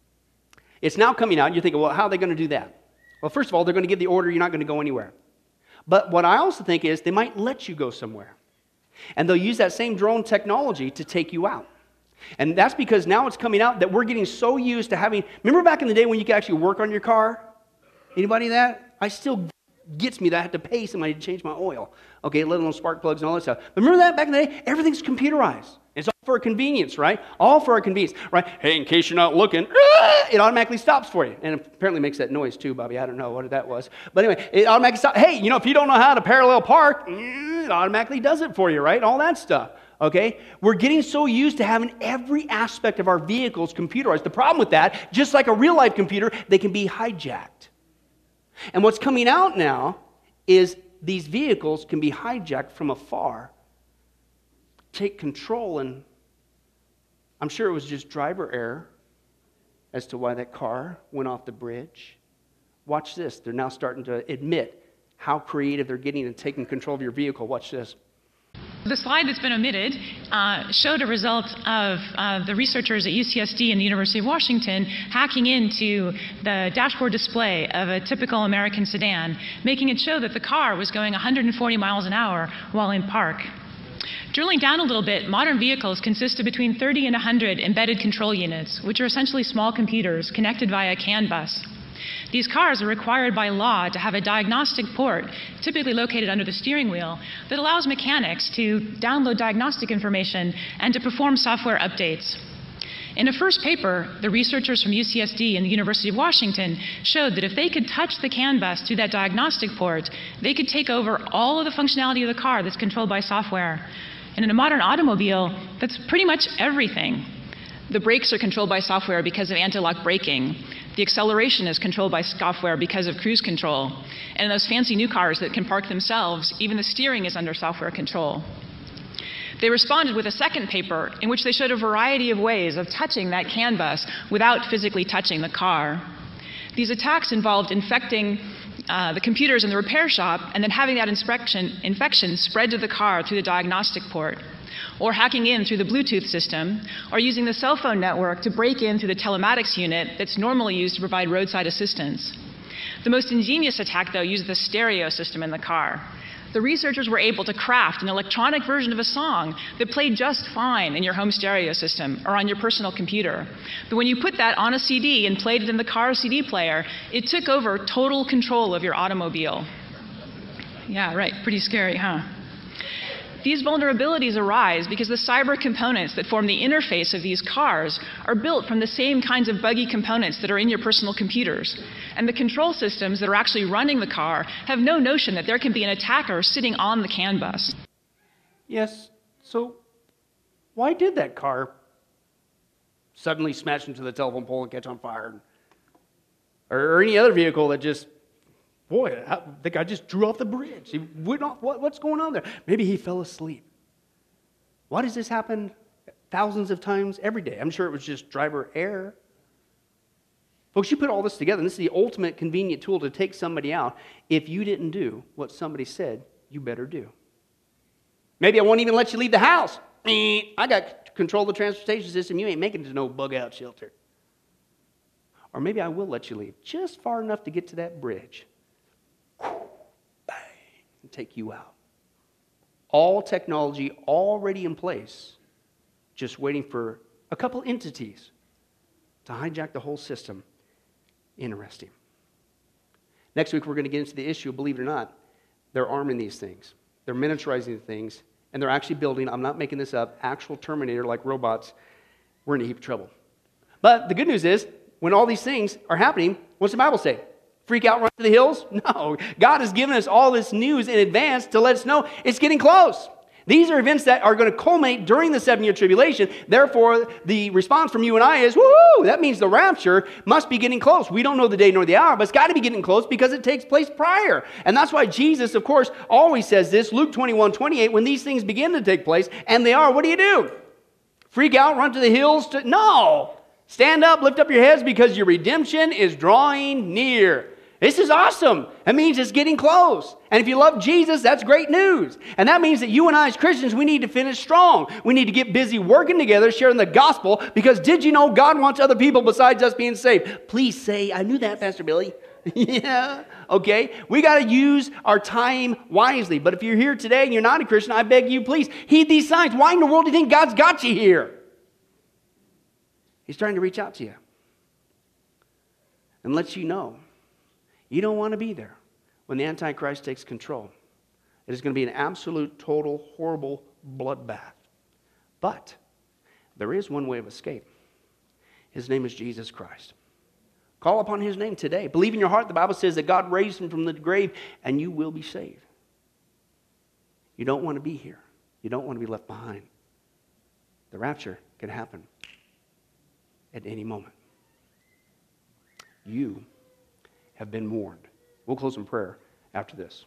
it's now coming out, and you're thinking, well, how are they going to do that? Well, first of all, they're going to give the order, you're not going to go anywhere. But what I also think is they might let you go somewhere. And they'll use that same drone technology to take you out. And that's because now it's coming out that we're getting so used to having, remember back in the day when you could actually work on your car? Anybody that? I still gets me that I have to pay somebody to change my oil. Okay, let alone spark plugs and all that stuff. But remember that back in the day? Everything's computerized. It's all for our convenience, right? All for our convenience, right? Hey, in case you're not looking, it automatically stops for you. And it apparently makes that noise too, Bobby. I don't know what that was. But anyway, it automatically stops. Hey, if you don't know how to parallel park, it automatically does it for you, right? All that stuff. Okay? We're getting so used to having every aspect of our vehicles computerized. The problem with that, just like a real-life computer, they can be hijacked. And what's coming out now is these vehicles can be hijacked from afar, take control, and I'm sure it was just driver error as to why that car went off the bridge. Watch this. They're now starting to admit how creative they're getting in taking control of your vehicle. Watch this. The slide that's been omitted showed a result of the researchers at UCSD and the University of Washington hacking into the dashboard display of a typical American sedan, making it show that the car was going 140 miles an hour while in park. Drilling down a little bit, modern vehicles consist of between 30 and 100 embedded control units, which are essentially small computers connected via CAN bus. These cars are required by law to have a diagnostic port, typically located under the steering wheel, that allows mechanics to download diagnostic information and to perform software updates. In a first paper, the researchers from UCSD and the University of Washington showed that if they could touch the CAN bus through that diagnostic port, they could take over all of the functionality of the car that's controlled by software. And in a modern automobile, that's pretty much everything. The brakes are controlled by software because of anti-lock braking. The acceleration is controlled by software because of cruise control. And in those fancy new cars that can park themselves, even the steering is under software control. They responded with a second paper in which they showed a variety of ways of touching that CAN bus without physically touching the car. These attacks involved infecting the computers in the repair shop and then having that infection spread to the car through the diagnostic port, or hacking in through the Bluetooth system, or using the cell phone network to break in through the telematics unit that's normally used to provide roadside assistance. The most ingenious attack, though, used the stereo system in the car. The researchers were able to craft an electronic version of a song that played just fine in your home stereo system or on your personal computer. But when you put that on a CD and played it in the car CD player, it took over total control of your automobile. Yeah, right, pretty scary, huh? These vulnerabilities arise because the cyber components that form the interface of these cars are built from the same kinds of buggy components that are in your personal computers. And the control systems that are actually running the car have no notion that there can be an attacker sitting on the CAN bus. Yes, so why did that car suddenly smash into the telephone pole and catch on fire? Or any other vehicle that just, boy, the guy just drew off the bridge. He went off, what's going on there? Maybe he fell asleep. Why does this happen thousands of times every day? I'm sure it was just driver error. Folks, you put all this together, and this is the ultimate convenient tool to take somebody out. If you didn't do what somebody said, you better do. Maybe I won't even let you leave the house. I got control of the transportation system. You ain't making it to no bug-out shelter. Or maybe I will let you leave just far enough to get to that bridge. Bang, and take you out. All technology already in place, just waiting for a couple entities to hijack the whole system. Interesting. Next week, we're going to get into the issue, believe it or not, they're arming these things. They're miniaturizing the things, and they're actually building, I'm not making this up, actual Terminator-like robots. We're in a heap of trouble. But the good news is, when all these things are happening, what's the Bible say? Freak out, run to the hills? No. God has given us all this news in advance to let us know it's getting close. These are events that are going to culminate during the 7-year tribulation. Therefore, the response from you and I is, woo! That means the rapture must be getting close. We don't know the day nor the hour, but it's got to be getting close because it takes place prior. And that's why Jesus, of course, always says this, Luke 21:28, when these things begin to take place, and they are, what do? Freak out, run to the hills? No! Stand up, lift up your heads because your redemption is drawing near. This is awesome. That means it's getting close. And if you love Jesus, that's great news. And that means that you and I as Christians, we need to finish strong. We need to get busy working together, sharing the gospel, because did you know God wants other people besides us being saved? Please say, I knew that, Pastor Billy. Yeah, okay. We got to use our time wisely. But if you're here today and you're not a Christian, I beg you, please heed these signs. Why in the world do you think God's got you here? He's trying to reach out to you and let you know you don't want to be there when the Antichrist takes control. It is going to be an absolute, total, horrible bloodbath. But there is one way of escape. His name is Jesus Christ. Call upon his name today. Believe in your heart. The Bible says that God raised him from the grave and you will be saved. You don't want to be here. You don't want to be left behind. The rapture can happen at any moment. You have been warned. We'll close in prayer after this.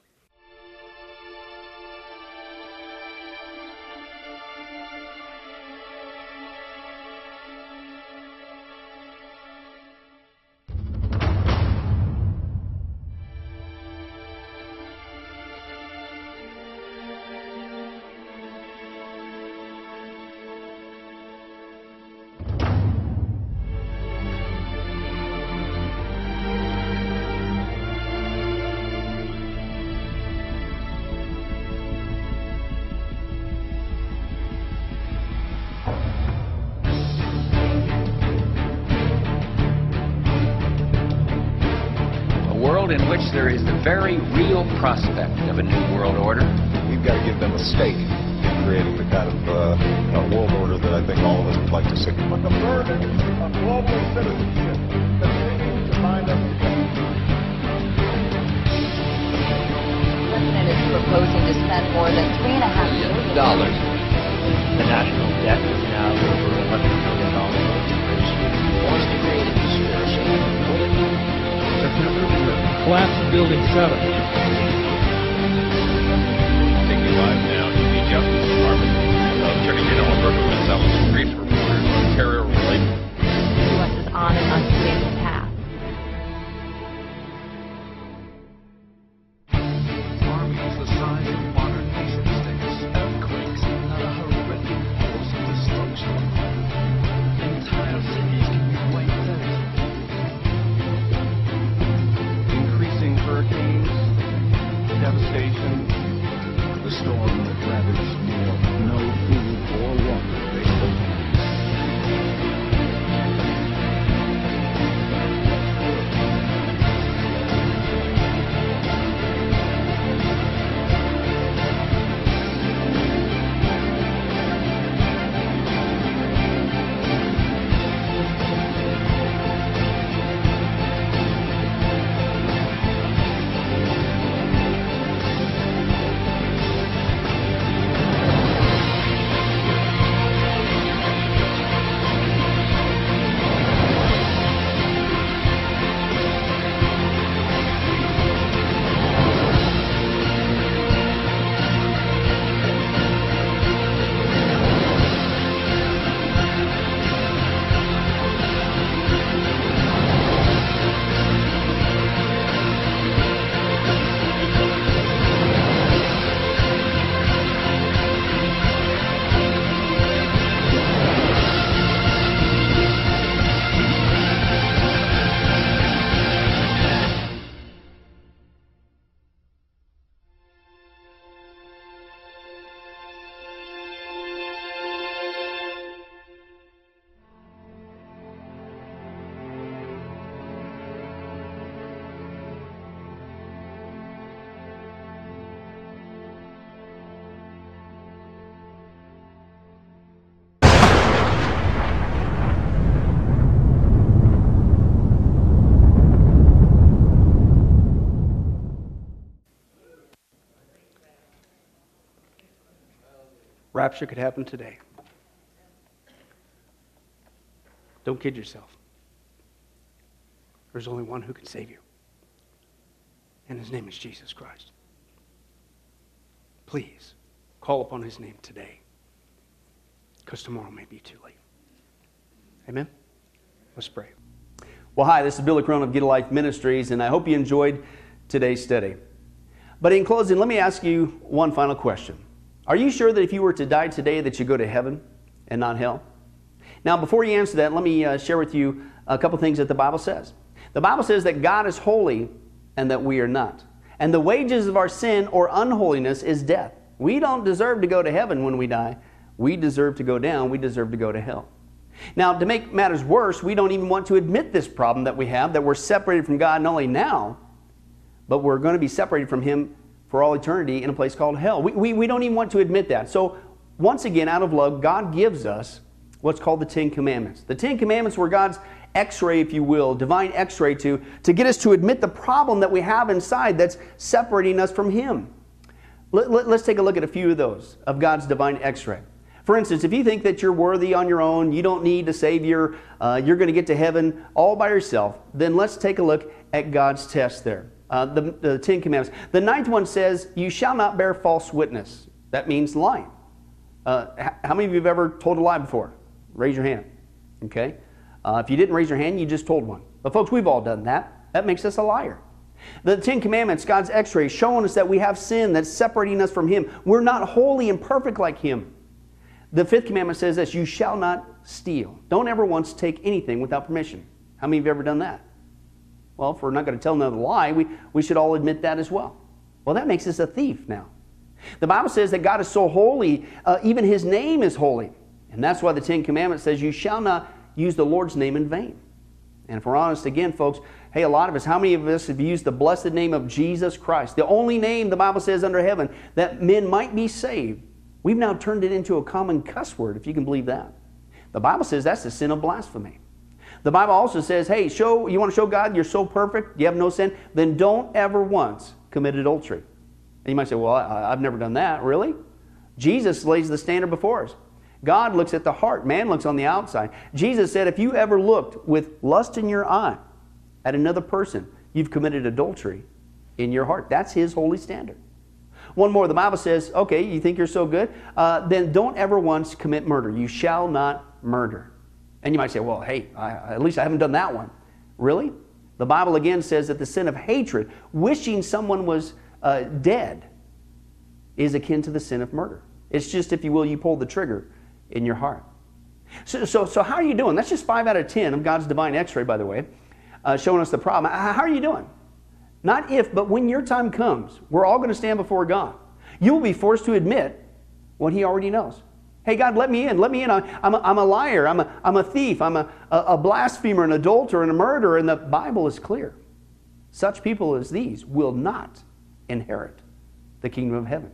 In which there is the very real prospect of a new world order. We've got to give them a stake in creating the kind of world order that I think all of us would like to see. But the burden of global citizenship continues to bind us together. The president is proposing to spend more than $3.5 billion. The national debt is now over $11 billion. Wants to create a conspiracy. Collapse of Building 7. Taking live now to the Justice Department. Attorney General Berger was selling brief reporters on terror related. The U.S. is on an unstable path. Armies the size of modern nation states. Earthquakes are a horrific force of destruction. Entire cities can be wiped out. Hurricanes, devastation, the storm that ravaged New York. No food or water available. rapture could happen today. Don't kid yourself. There's only one who can save you. And his name is Jesus Christ. Please, call upon his name today. Because tomorrow may be too late. Amen? Let's pray. Well, hi, this is Billy Crone of Get a Life Ministries, and I hope you enjoyed today's study. But in closing, let me ask you one final question. Are you sure that if you were to die today that you go to heaven and not hell? Now, before you answer that, let me share with you a couple things that the Bible says. The Bible says that God is holy and that we are not. And the wages of our sin or unholiness is death. We don't deserve to go to heaven when we die. We deserve to go down. We deserve to go to hell. Now, to make matters worse, we don't even want to admit this problem that we have, that we're separated from God not only now, but we're going to be separated from him for all eternity in a place called hell. We don't even want to admit that. So, once again, out of love, God gives us what's called the Ten Commandments. The Ten Commandments were God's x-ray, if you will, divine x-ray to get us to admit the problem that we have inside that's separating us from him. Let's take a look at a few of those, of God's divine x-ray. For instance, if you think that you're worthy on your own, you don't need a Savior, you're going to get to heaven all by yourself, then let's take a look at God's test there. The Ten Commandments. The 9th one says, you shall not bear false witness. That means lying. How many of you have ever told a lie before? Raise your hand. Okay? If you didn't raise your hand, you just told one. But folks, we've all done that. That makes us a liar. The Ten Commandments, God's x-ray, showing us that we have sin that's separating us from him. We're not holy and perfect like him. The 5th commandment says this, you shall not steal. Don't ever once take anything without permission. How many of you have ever done that? Well, if we're not going to tell another lie, we should all admit that as well. Well, that makes us a thief now. The Bible says that God is so holy, even his name is holy. And that's why the Ten Commandments says you shall not use the Lord's name in vain. And if we're honest again, folks, hey, a lot of us, how many of us have used the blessed name of Jesus Christ, the only name the Bible says under heaven that men might be saved? We've now turned it into a common cuss word, if you can believe that. The Bible says that's the sin of blasphemy. The Bible also says, hey, you want to show God you're so perfect, you have no sin, then don't ever once commit adultery. And you might say, well, I've never done that. Really? Jesus lays the standard before us. God looks at the heart. Man looks on the outside. Jesus said, if you ever looked with lust in your eye at another person, you've committed adultery in your heart. That's his holy standard. One more, the Bible says, okay, you think you're so good? Then don't ever once commit murder. You shall not murder. And you might say, well, hey, at least I haven't done that one. Really? The Bible again says that the sin of hatred, wishing someone was dead, is akin to the sin of murder. It's just, if you will, you pull the trigger in your heart. So how are you doing? That's just 5 out of 10 of God's divine x-ray, by the way, showing us the problem. How are you doing? Not if, but when your time comes, we're all going to stand before God. You will be forced to admit what he already knows. Hey, God, let me in. Let me in. I'm a liar. I'm a thief. I'm a blasphemer, an adulterer, and a murderer. And the Bible is clear. Such people as these will not inherit the kingdom of heaven.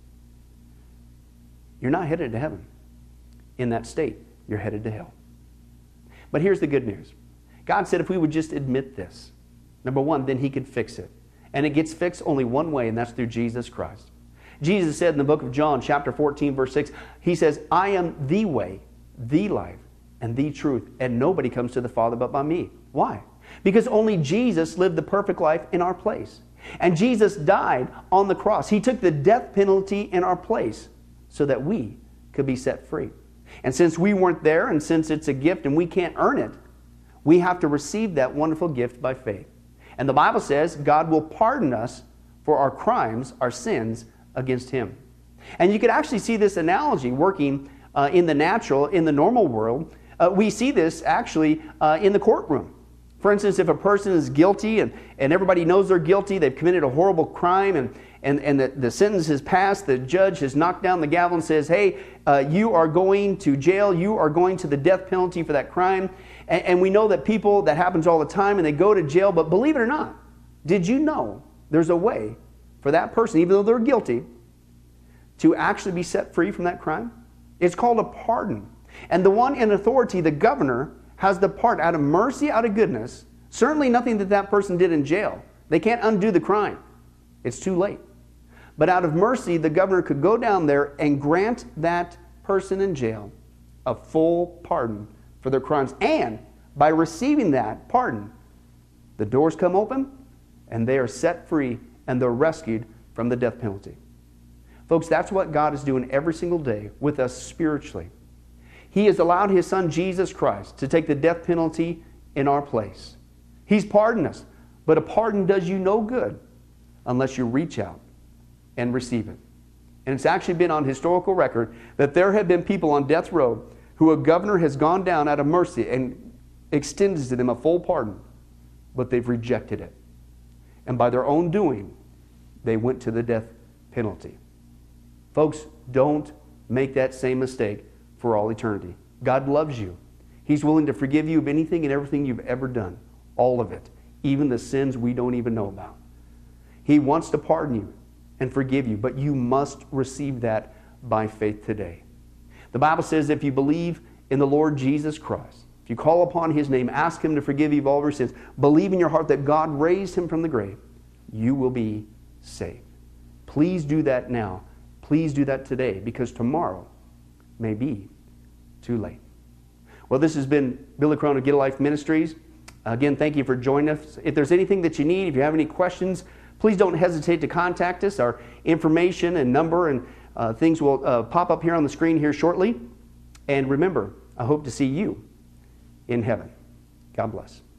You're not headed to heaven. In that state, you're headed to hell. But here's the good news. God said if we would just admit this, number one, then he could fix it. And it gets fixed only one way, and that's through Jesus Christ. Jesus said in the book of John, chapter 14, verse 6, he says, I am the way, the life, and the truth, and nobody comes to the Father but by me. Why? Because only Jesus lived the perfect life in our place. And Jesus died on the cross. He took the death penalty in our place so that we could be set free. And since we weren't there, and since it's a gift and we can't earn it, we have to receive that wonderful gift by faith. And the Bible says God will pardon us for our crimes, our sins against him. And you could actually see this analogy working in the natural, in the normal world. We see this actually in the courtroom. For instance, if a person is guilty and everybody knows they're guilty, they've committed a horrible crime, and the sentence has passed, the judge has knocked down the gavel and says, hey, you are going to jail, you are going to the death penalty for that crime. And we know that people, that happens all the time, and they go to jail. But believe it or not, did you know there's a way for that person, even though they're guilty, to actually be set free from that crime? It's called a pardon. And the one in authority, the governor, has the part out of mercy, out of goodness. Certainly nothing that person did in jail. They can't undo the crime. It's too late. But out of mercy, the governor could go down there and grant that person in jail a full pardon for their crimes. And by receiving that pardon, the doors come open and they are set free and they're rescued from the death penalty. Folks, that's what God is doing every single day with us spiritually. He has allowed His Son, Jesus Christ, to take the death penalty in our place. He's pardoned us, but a pardon does you no good unless you reach out and receive it. And it's actually been on historical record that there have been people on death row who a governor has gone down out of mercy and extended to them a full pardon, but they've rejected it. And by their own doing, they went to the death penalty. Folks, don't make that same mistake for all eternity. God loves you. He's willing to forgive you of anything and everything you've ever done. All of it. Even the sins we don't even know about. He wants to pardon you and forgive you, but you must receive that by faith today. The Bible says if you believe in the Lord Jesus Christ, if you call upon His name, ask Him to forgive you of all your sins, believe in your heart that God raised Him from the grave, you will be saved. Please do that now. Please do that today, because tomorrow may be too late. Well, this has been Billy Crone of Get a Life Ministries. Again, thank you for joining us. If there's anything that you need, if you have any questions, please don't hesitate to contact us. Our information and number and things will pop up here on the screen here shortly. And remember, I hope to see you in heaven. God bless.